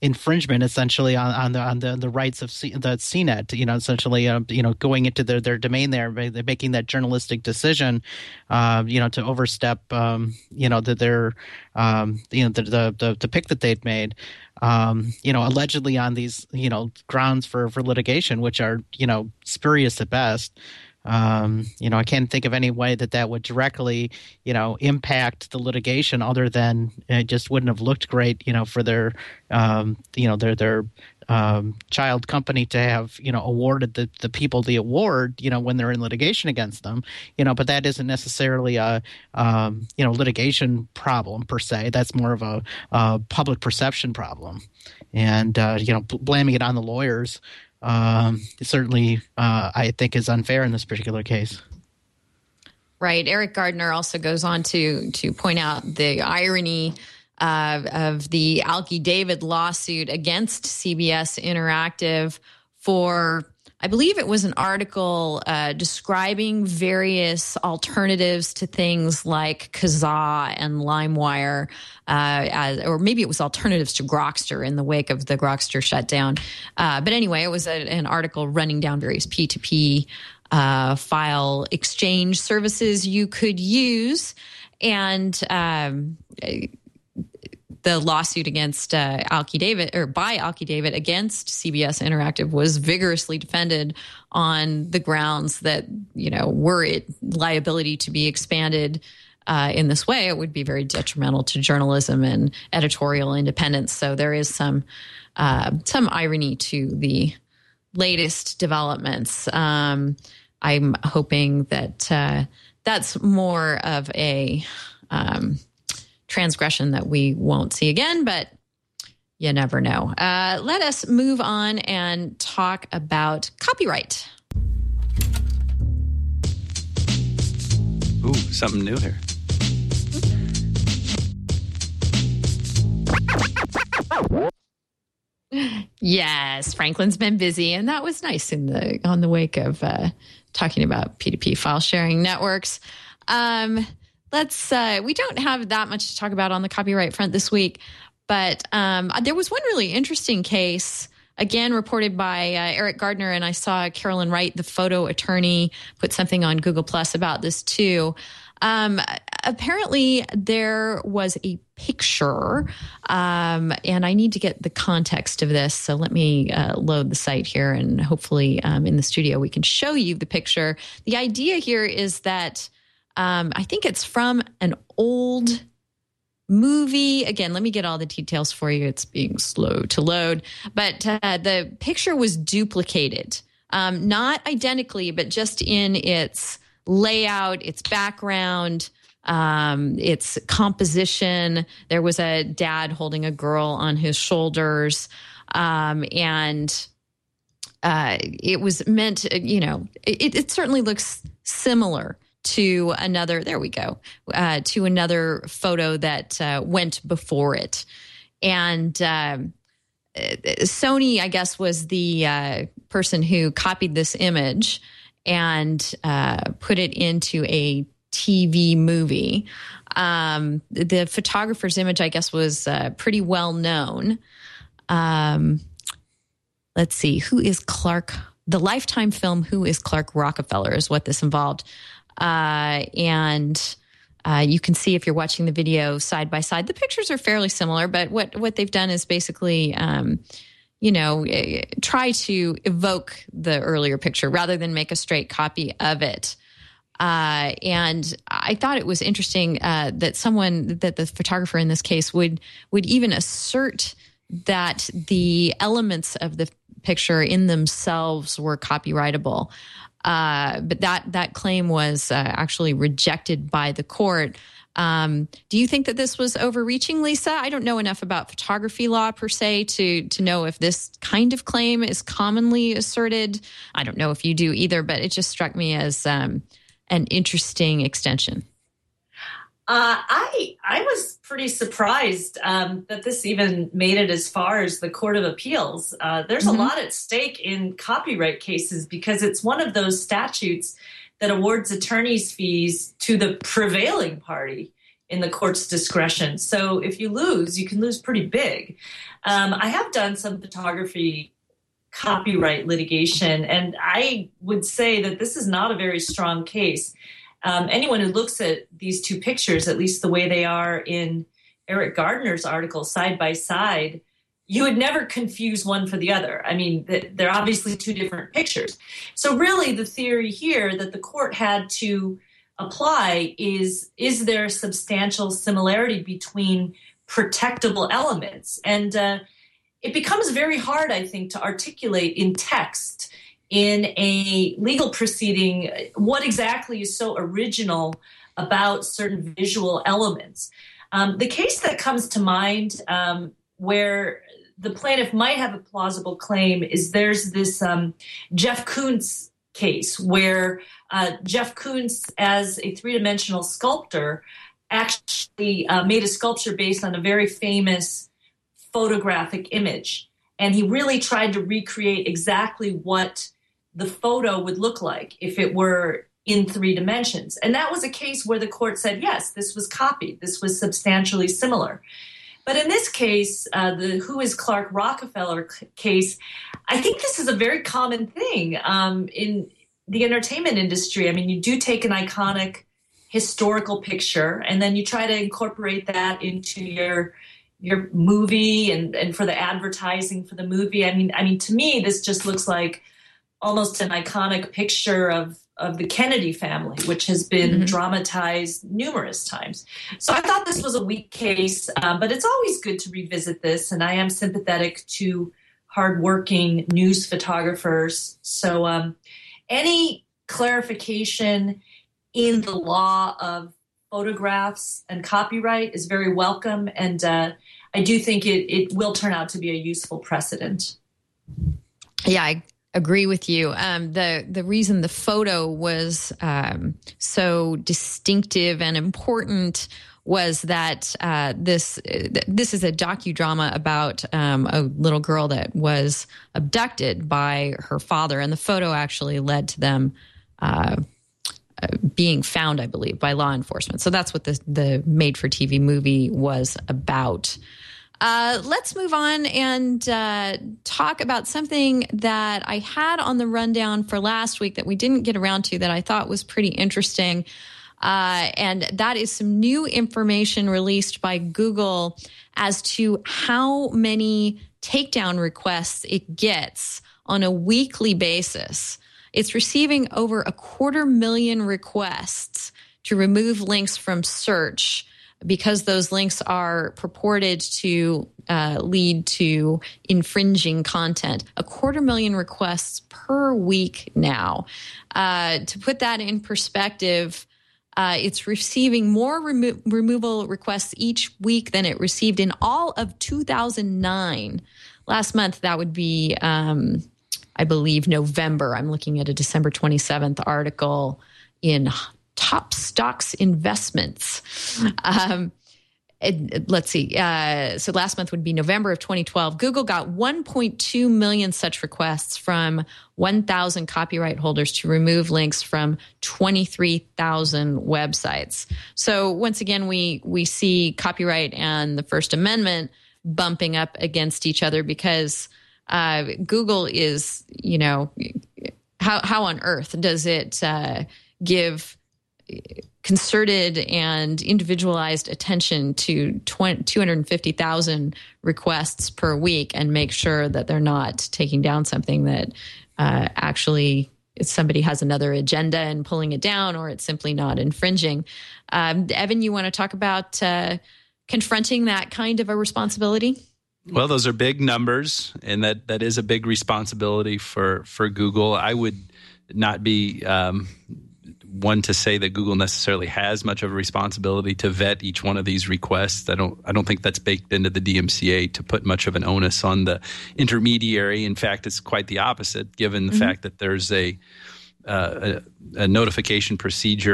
infringement essentially on the rights of the CNET. Essentially, going into their domain there, they're making that journalistic decision, to overstep, the pick that they'd made. Allegedly on these, grounds for litigation, which are, spurious at best. I can't think of any way that would directly, impact the litigation other than it just wouldn't have looked great, for their, their child company to have, awarded the people the award, when they're in litigation against them, but that isn't necessarily a, litigation problem per se. That's more of a public perception problem. And, blaming it on the lawyers, certainly, I think is unfair in this particular case. Right. Eric Gardner also goes on to point out the irony of the Alki David lawsuit against CBS Interactive for, I believe it was an article describing various alternatives to things like Kazaa and LimeWire, or maybe it was alternatives to Grokster in the wake of the Grokster shutdown. But anyway, it was an article running down various P2P file exchange services you could use. And the lawsuit against Alki David, or by Alki David against CBS Interactive, was vigorously defended on the grounds that, were it liability to be expanded in this way, it would be very detrimental to journalism and editorial independence. So there is some irony to the latest developments. I'm hoping that that's more of a transgression that we won't see again, but you never know. Let us move on and talk about copyright. Ooh, something new here. Yes, Franklin's been busy, and that was nice on the wake of talking about P2P file sharing networks. We don't have that much to talk about on the copyright front this week, but there was one really interesting case, again, reported by Eric Gardner, and I saw Carolyn Wright, the photo attorney, put something on Google Plus about this too. Apparently there was a picture, and I need to get the context of this, so let me load the site here, and hopefully in the studio we can show you the picture. The idea here is that I think it's from an old movie. Again, let me get all the details for you. It's being slow to load. But the picture was duplicated, not identically, but just in its layout, its background, its composition. There was a dad holding a girl on his shoulders. And it was meant, it certainly looks similar to another, there we go, to another photo that went before it. And Sony, I guess, was the person who copied this image and put it into a TV movie. The photographer's image, I guess, was pretty well known. Let's see, who is Clark? The Lifetime film, Who is Clark Rockefeller, is what this involved. And you can see, if you're watching the video side by side, the pictures are fairly similar, but what they've done is basically, try to evoke the earlier picture rather than make a straight copy of it. And I thought it was interesting that the photographer in this case would even assert that the elements of the picture in themselves were copyrightable. But that claim was actually rejected by the court. Do you think that this was overreaching, Lisa? I don't know enough about photography law per se to know if this kind of claim is commonly asserted. I don't know if you do either, but it just struck me as an interesting extension. I was pretty surprised that this even made it as far as the Court of Appeals. There's a lot at stake in copyright cases because it's one of those statutes that awards attorney's fees to the prevailing party in the court's discretion. So if you lose, you can lose pretty big. I have done some photography copyright litigation, and I would say that this is not a very strong case. Anyone who looks at these two pictures, at least the way they are in Eric Gardner's article side by side, you would never confuse one for the other. I mean, they're obviously two different pictures. So really the theory here that the court had to apply is there substantial similarity between protectable elements? And it becomes very hard, I think, to articulate in text in a legal proceeding what exactly is so original about certain visual elements. The case that comes to mind where the plaintiff might have a plausible claim is there's this Jeff Koons case where Jeff Koons, as a three-dimensional sculptor, actually made a sculpture based on a very famous photographic image. And he really tried to recreate exactly what the photo would look like if it were in 3 dimensions. And that was a case where the court said, yes, this was copied. This was substantially similar. But in this case, the Who is Clark Rockefeller case, I think this is a very common thing in the entertainment industry. I mean, you do take an iconic historical picture, and then you try to incorporate that into your movie and for the advertising for the movie. I mean, to me, this just looks like almost an iconic picture of the Kennedy family, which has been dramatized numerous times. So I thought this was a weak case, but it's always good to revisit this. And I am sympathetic to hardworking news photographers. So any clarification in the law of photographs and copyright is very welcome. And I do think it will turn out to be a useful precedent. Yeah, I agree with you. The reason the photo was so distinctive and important was that this is a docudrama about a little girl that was abducted by her father, and the photo actually led to them being found, I believe, by law enforcement. So that's what the made-for-TV movie was about. Let's move on and talk about something that I had on the rundown for last week that we didn't get around to that I thought was pretty interesting. And that is some new information released by Google as to how many takedown requests it gets on a weekly basis. It's receiving over 250,000 requests to remove links from search because those links are purported to lead to infringing content. 250,000 requests per week now. To put that in perspective, it's receiving more removal requests each week than it received in all of 2009. Last month, that would be, I believe, November. I'm looking at a December 27th article in Top Stocks Investments. Let's see. So last month would be November of 2012. Google got 1.2 million such requests from 1,000 copyright holders to remove links from 23,000 websites. So once again, we see copyright and the First Amendment bumping up against each other because Google is, how on earth does it give concerted and individualized attention to 250,000 requests per week and make sure that they're not taking down something that actually somebody has another agenda and pulling it down, or it's simply not infringing. Evan, you want to talk about confronting that kind of a responsibility? Well, those are big numbers, and that is a big responsibility for Google. I would not be one to say that Google necessarily has much of a responsibility to vet each one of these requests. I don't think that's baked into the DMCA to put much of an onus on the intermediary. In fact, it's quite the opposite, given the fact that there's a notification procedure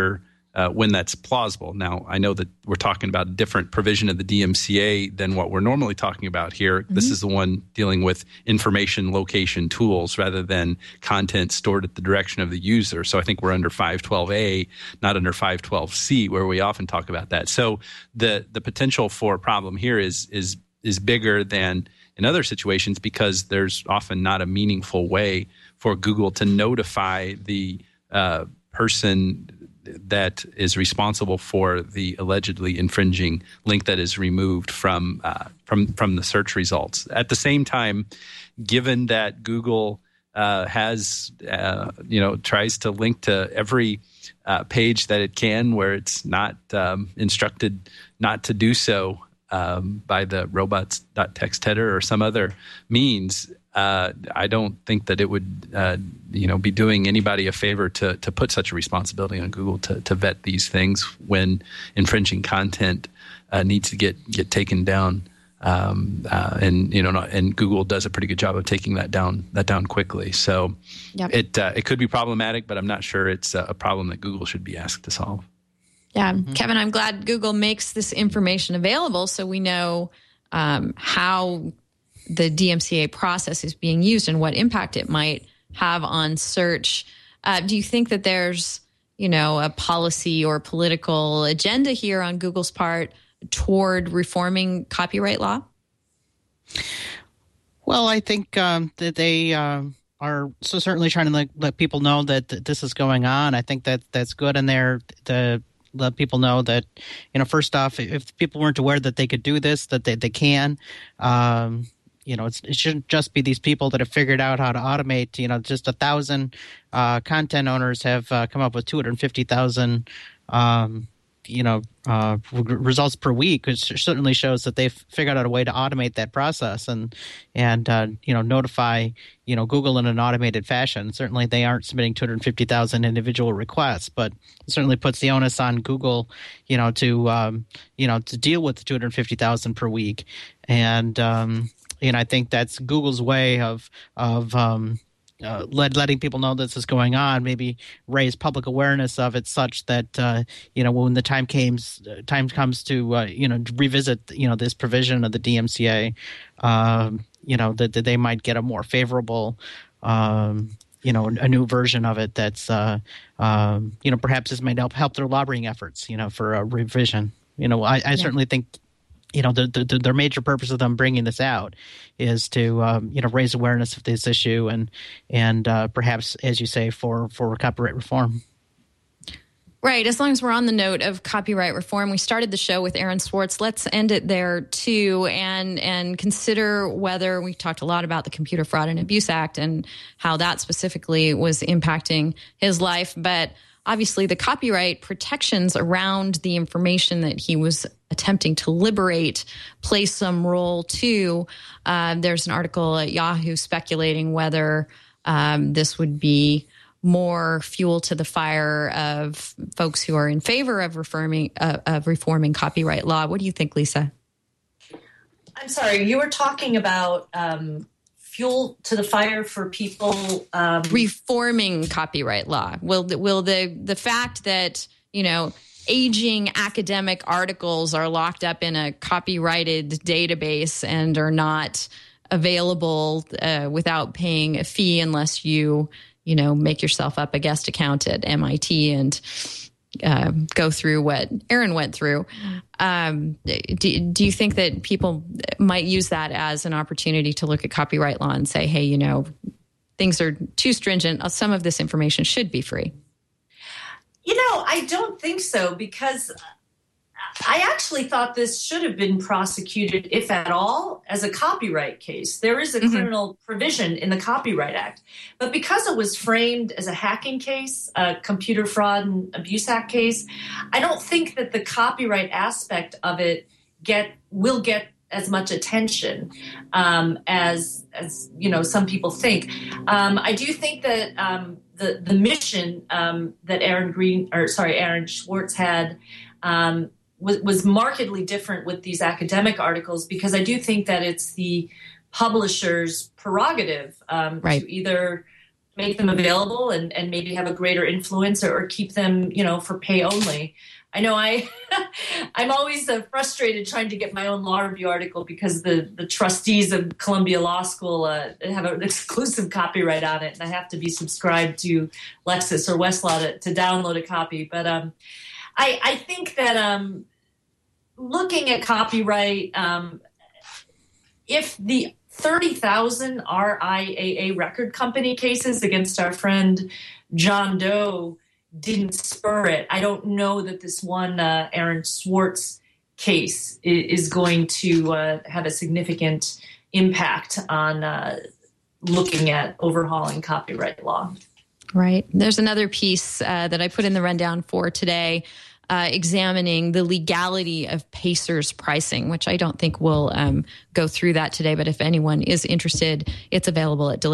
when that's plausible. Now, I know that we're talking about a different provision of the DMCA than what we're normally talking about here. Mm-hmm. This is the one dealing with information location tools rather than content stored at the direction of the user. So I think we're under 512A, not under 512C, where we often talk about that. So the potential for a problem here is bigger than in other situations because there's often not a meaningful way for Google to notify the person that is responsible for the allegedly infringing link that is removed from the search results. At the same time, given that Google tries to link to every page that it can where it's not instructed not to do so by the robots.txt header or some other means, I don't think that it would, be doing anybody a favor to put such a responsibility on Google to vet these things when infringing content needs to get taken down. And Google does a pretty good job of taking that down quickly. So yep. It could be problematic, but I'm not sure it's a problem that Google should be asked to solve. Yeah, mm-hmm. Kevin, I'm glad Google makes this information available so we know how the DMCA process is being used and what impact it might have on search. Do you think that there's, a policy or political agenda here on Google's part toward reforming copyright law? Well, I think that they are so certainly trying to let people know that this is going on. I think that's good, and to let people know that, first off, if people weren't aware that they could do this, that they can. It shouldn't just be these people that have figured out how to automate. Just 1,000 content owners have come up with 250,000 results per week, which certainly shows that they've figured out a way to automate that process and notify Google in an automated fashion. Certainly, they aren't submitting 250,000 individual requests, but it certainly puts the onus on Google, to deal with the 250,000 per week. And I think that's Google's way of letting people know this is going on, maybe raise public awareness of it such that, when the time comes to, revisit, this provision of the DMCA, that they might get a more favorable, a new version of it that's, perhaps this might help their lobbying efforts, for a revision. I certainly think their major purpose of them bringing this out is to raise awareness of this issue and perhaps, as you say, for copyright reform. Right. As long as we're on the note of copyright reform, we started the show with Aaron Swartz. Let's end it there too, and consider whether we talked a lot about the Computer Fraud and Abuse Act and how that specifically was impacting his life, but obviously, the copyright protections around the information that he was attempting to liberate play some role too. There's an article at Yahoo speculating whether this would be more fuel to the fire of folks who are in favor of reforming copyright law. What do you think, Lisa? I'm sorry, you were talking about fuel to the fire for people reforming copyright law. Will the fact that aging academic articles are locked up in a copyrighted database and are not available without paying a fee unless you make yourself up a guest account at MIT and go through what Aaron went through. Do you think that people might use that as an opportunity to look at copyright law and say, hey, things are too stringent. Some of this information should be free? I don't think so, because I actually thought this should have been prosecuted, if at all, as a copyright case. There is a criminal provision in the Copyright Act. But because it was framed as a hacking case, a Computer Fraud and Abuse Act case, I don't think that the copyright aspect of it will get as much attention as some people think. I do think that the mission that Aaron Swartz had was markedly different with these academic articles, because I do think that it's the publisher's prerogative to either make them available and maybe have a greater influence or keep them, for pay only. I know I'm always frustrated trying to get my own law review article because the trustees of Columbia Law School have an exclusive copyright on it, and I have to be subscribed to Lexis or Westlaw to download a copy. But I think that looking at copyright, if the 30,000 RIAA record company cases against our friend John Doe didn't spur it, I don't know that this one Aaron Swartz case is going to have a significant impact on looking at overhauling copyright law. Right. There's another piece that I put in the rundown for today, examining the legality of Pacer's pricing, which I don't think we'll go through that today. But if anyone is interested, it's available at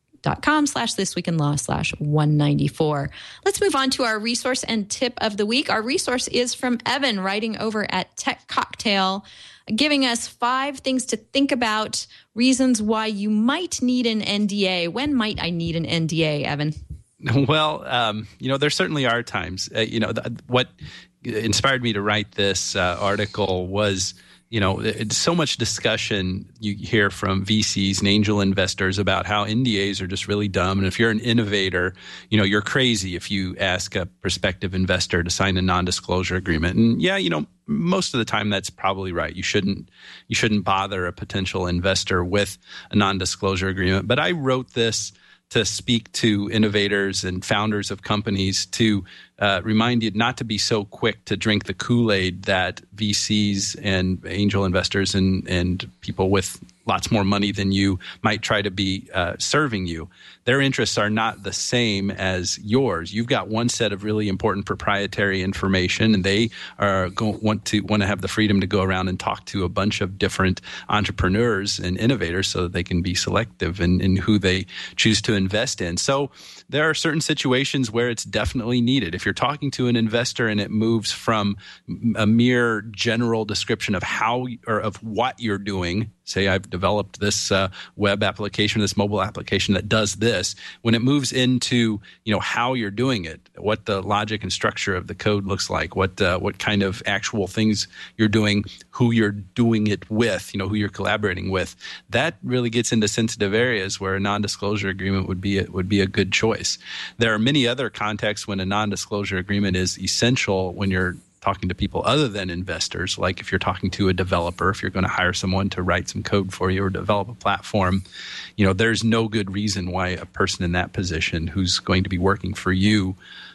delicious.com/thisweekinlaw/194. Let's move on to our resource and tip of the week. Our resource is from Evan, writing over at Tech Cocktail, giving us 5 things to think about, reasons why you might need an NDA. When might I need an NDA, Evan? Well, there certainly are times. What inspired me to write this article was, it's so much discussion you hear from VCs and angel investors about how NDAs are just really dumb. And if you're an innovator, you're crazy if you ask a prospective investor to sign a non-disclosure agreement. And most of the time that's probably right. You shouldn't bother a potential investor with a non-disclosure agreement. But I wrote this to speak to innovators and founders of companies to remind you not to be so quick to drink the Kool-Aid that VCs and angel investors and people with lots more money than you might try to be serving you. Their interests are not the same as yours. You've got one set of really important proprietary information, and they are want to have the freedom to go around and talk to a bunch of different entrepreneurs and innovators so that they can be selective in who they choose to invest in. So there are certain situations where it's definitely needed. If you're talking to an investor and it moves from a mere general description of how or of what you're doing, say I've developed this web application, this mobile application that does this, when it moves into how you're doing it, what the logic and structure of the code looks like, what kind of actual things you're doing, who you're doing it with, who you're collaborating with, that really gets into sensitive areas where a non-disclosure agreement would be a good choice. There are many other contexts when a non-disclosure agreement is essential when you're talking to people other than investors, like if you're talking to a developer, if you're going to hire someone to write some code for you or develop a platform, there's no good reason why a person in that position who's going to be working for you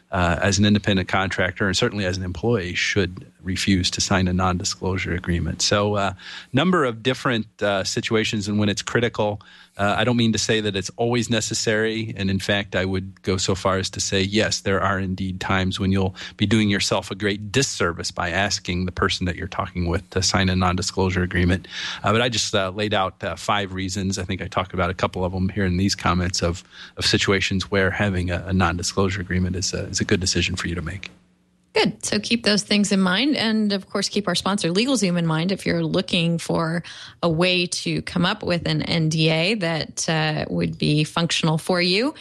as an independent contractor and certainly as an employee should refuse to sign a non-disclosure agreement. So number of different situations and when it's critical. I don't mean to say that it's always necessary. And in fact, I would go so far as to say, yes, there are indeed times when you'll be doing yourself a great disservice by asking the person that you're talking with to sign a non-disclosure agreement. But I just laid out 5 reasons. I think I talked about a couple of them here in these comments of situations where having a non-disclosure agreement is a good decision for you to make. Good. So keep those things in mind. And of course, keep our sponsor LegalZoom in mind if you're looking for a way to come up with an NDA that would be functional for you.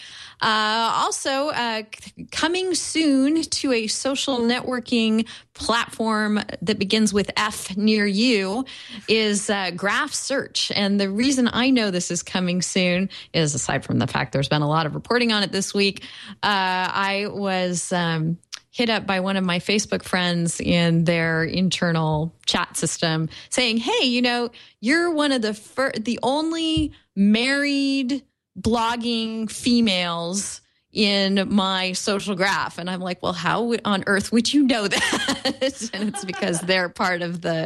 Also, coming soon to a social networking platform that begins with F near you is Graph Search. And the reason I know this is coming soon is, aside from the fact there's been a lot of reporting on it this week, I was hit up by one of my Facebook friends in their internal chat system saying, hey, you're one of the only married blogging females in my social graph. And I'm like, well, how on earth would you know that? And it's because they're part of the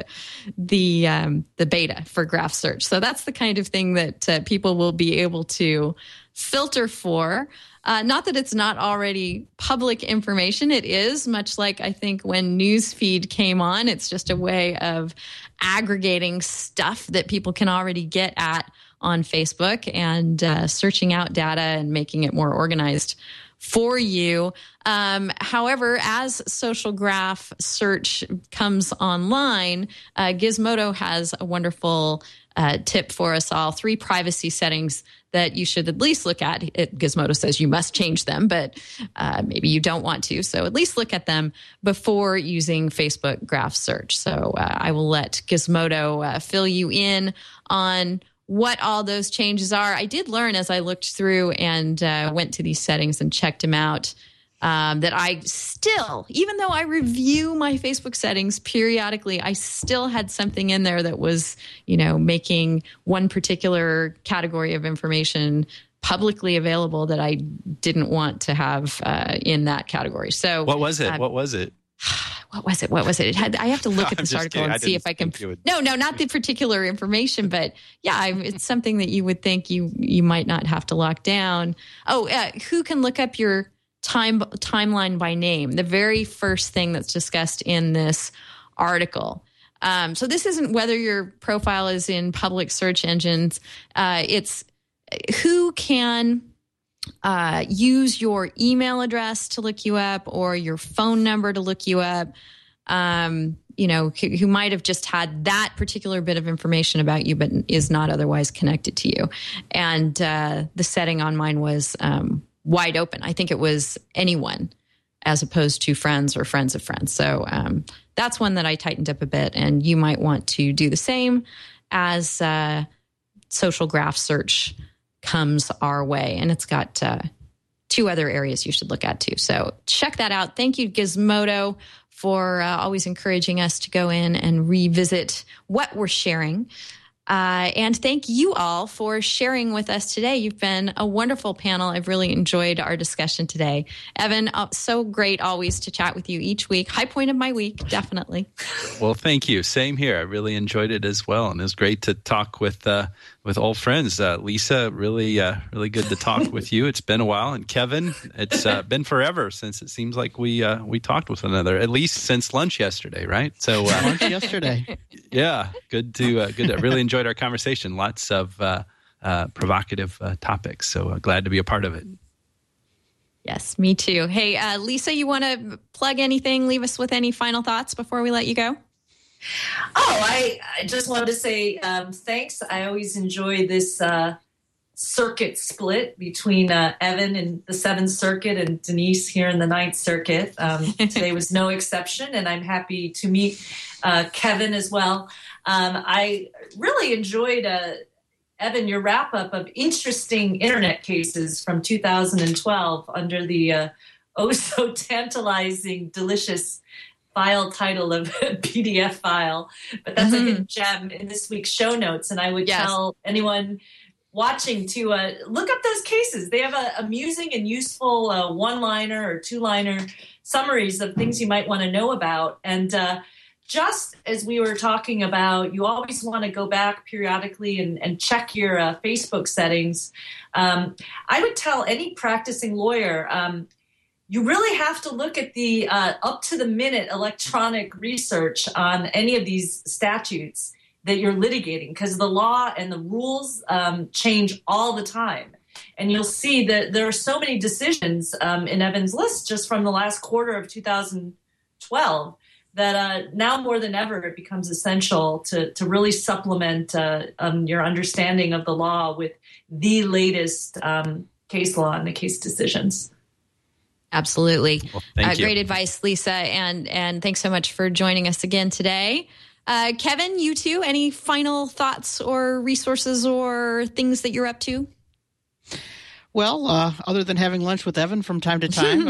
beta for Graph Search. So that's the kind of thing that people will be able to filter for. Not that it's not already public information. It is, much like I think when Newsfeed came on, it's just a way of aggregating stuff that people can already get at on Facebook and searching out data and making it more organized for you. However, as Social Graph Search comes online, Gizmodo has a wonderful tip for us all. 3 privacy settings that you should at least look at. Gizmodo says you must change them, but maybe you don't want to. So at least look at them before using Facebook Graph Search. So I will let Gizmodo fill you in on what all those changes are. I did learn as I looked through and went to these settings and checked them out, that I still, even though I review my Facebook settings periodically, I still had something in there that was, making one particular category of information publicly available that I didn't want to have in that category. So what was it? What was it? I have to look at this article and see if I can. No, not the particular information, but yeah, it's something that you would think you might not have to lock down. Who can look up your timeline by name? The very first thing that's discussed in this article. So this isn't whether your profile is in public search engines. It's who can use your email address to look you up or your phone number to look you up, who might have just had that particular bit of information about you but is not otherwise connected to you. And the setting on mine was wide open. I think it was anyone as opposed to friends or friends of friends. So that's one that I tightened up a bit, and you might want to do the same as social graph search comes our way. And it's got 2 other areas you should look at too. So check that out. Thank you, Gizmodo, for always encouraging us to go in and revisit what we're sharing. And thank you all for sharing with us today. You've been a wonderful panel. I've really enjoyed our discussion today. Evan, so great always to chat with you each week. High point of my week, definitely. Well, thank you. Same here. I really enjoyed it as well. And it was great to talk with old friends. Lisa, really good to talk with you. It's been a while. And Kevin, it's been forever since it seems like we talked with one another, at least since lunch yesterday, right? So lunch yesterday. Yeah, good to really enjoyed our conversation. Lots of provocative topics. So glad to be a part of it. Yes, me too. Hey, Lisa, you want to plug anything? Leave us with any final thoughts before we let you go? I just wanted to say thanks. I always enjoy this circuit split between Evan in the 7th Circuit and Denise here in the 9th Circuit. Today was no exception, and I'm happy to meet Kevin as well. I really enjoyed, Evan, your wrap-up of interesting internet cases from 2012 under the so-tantalizing, delicious file title of PDF file. But that's a hidden gem in this week's show notes, and I would tell anyone watching to look up those cases. They have amusing and useful 1-liner or 2-liner summaries of things you might want to know about. And just as we were talking about, you always want to go back periodically and check your Facebook settings. I would tell any practicing lawyer, you really have to look at the up-to-the-minute electronic research on any of these statutes that you're litigating, because the law and the rules change all the time. And you'll see that there are so many decisions in Evan's list just from the last quarter of 2012 that now more than ever it becomes essential to really supplement your understanding of the law with the latest case law and the case decisions. Absolutely. Well, thank you. Great advice, Lisa. And thanks so much for joining us again today. Kevin, you too, any final thoughts or resources or things that you're up to? Well, other than having lunch with Evan from time to time,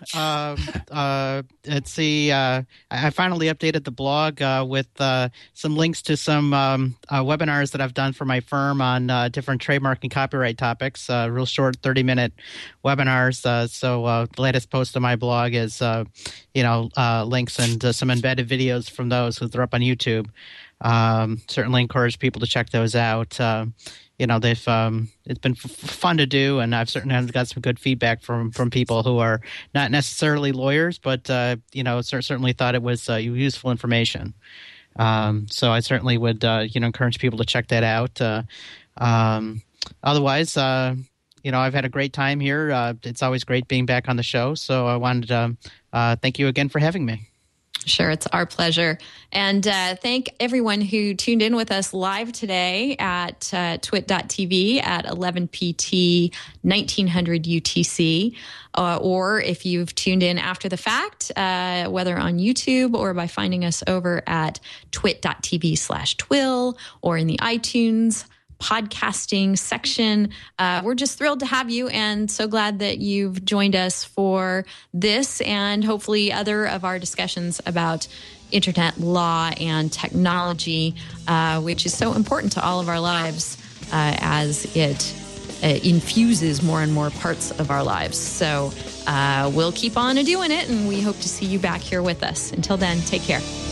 let's see. I finally updated the blog with some links to some webinars that I've done for my firm on different trademark and copyright topics. Real short, 30-minute webinars. So the latest post on my blog is, links and some embedded videos from those because they're up on YouTube. Certainly encourage people to check those out. They've it's been fun to do, and I've certainly got some good feedback from people who are not necessarily lawyers, but certainly thought it was useful information. So I certainly would encourage people to check that out. Otherwise, I've had a great time here. It's always great being back on the show. So I wanted to thank you again for having me. Sure, it's our pleasure. And thank everyone who tuned in with us live today at twit.tv at 11 PT 1900 UTC. Or if you've tuned in after the fact, whether on YouTube or by finding us over at twit.tv/twill or in the iTunes podcasting section. We're just thrilled to have you and so glad that you've joined us for this and hopefully other of our discussions about internet law and technology, which is so important to all of our lives as it infuses more and more parts of our lives. So we'll keep on doing it, and we hope to see you back here with us. Until then, take care.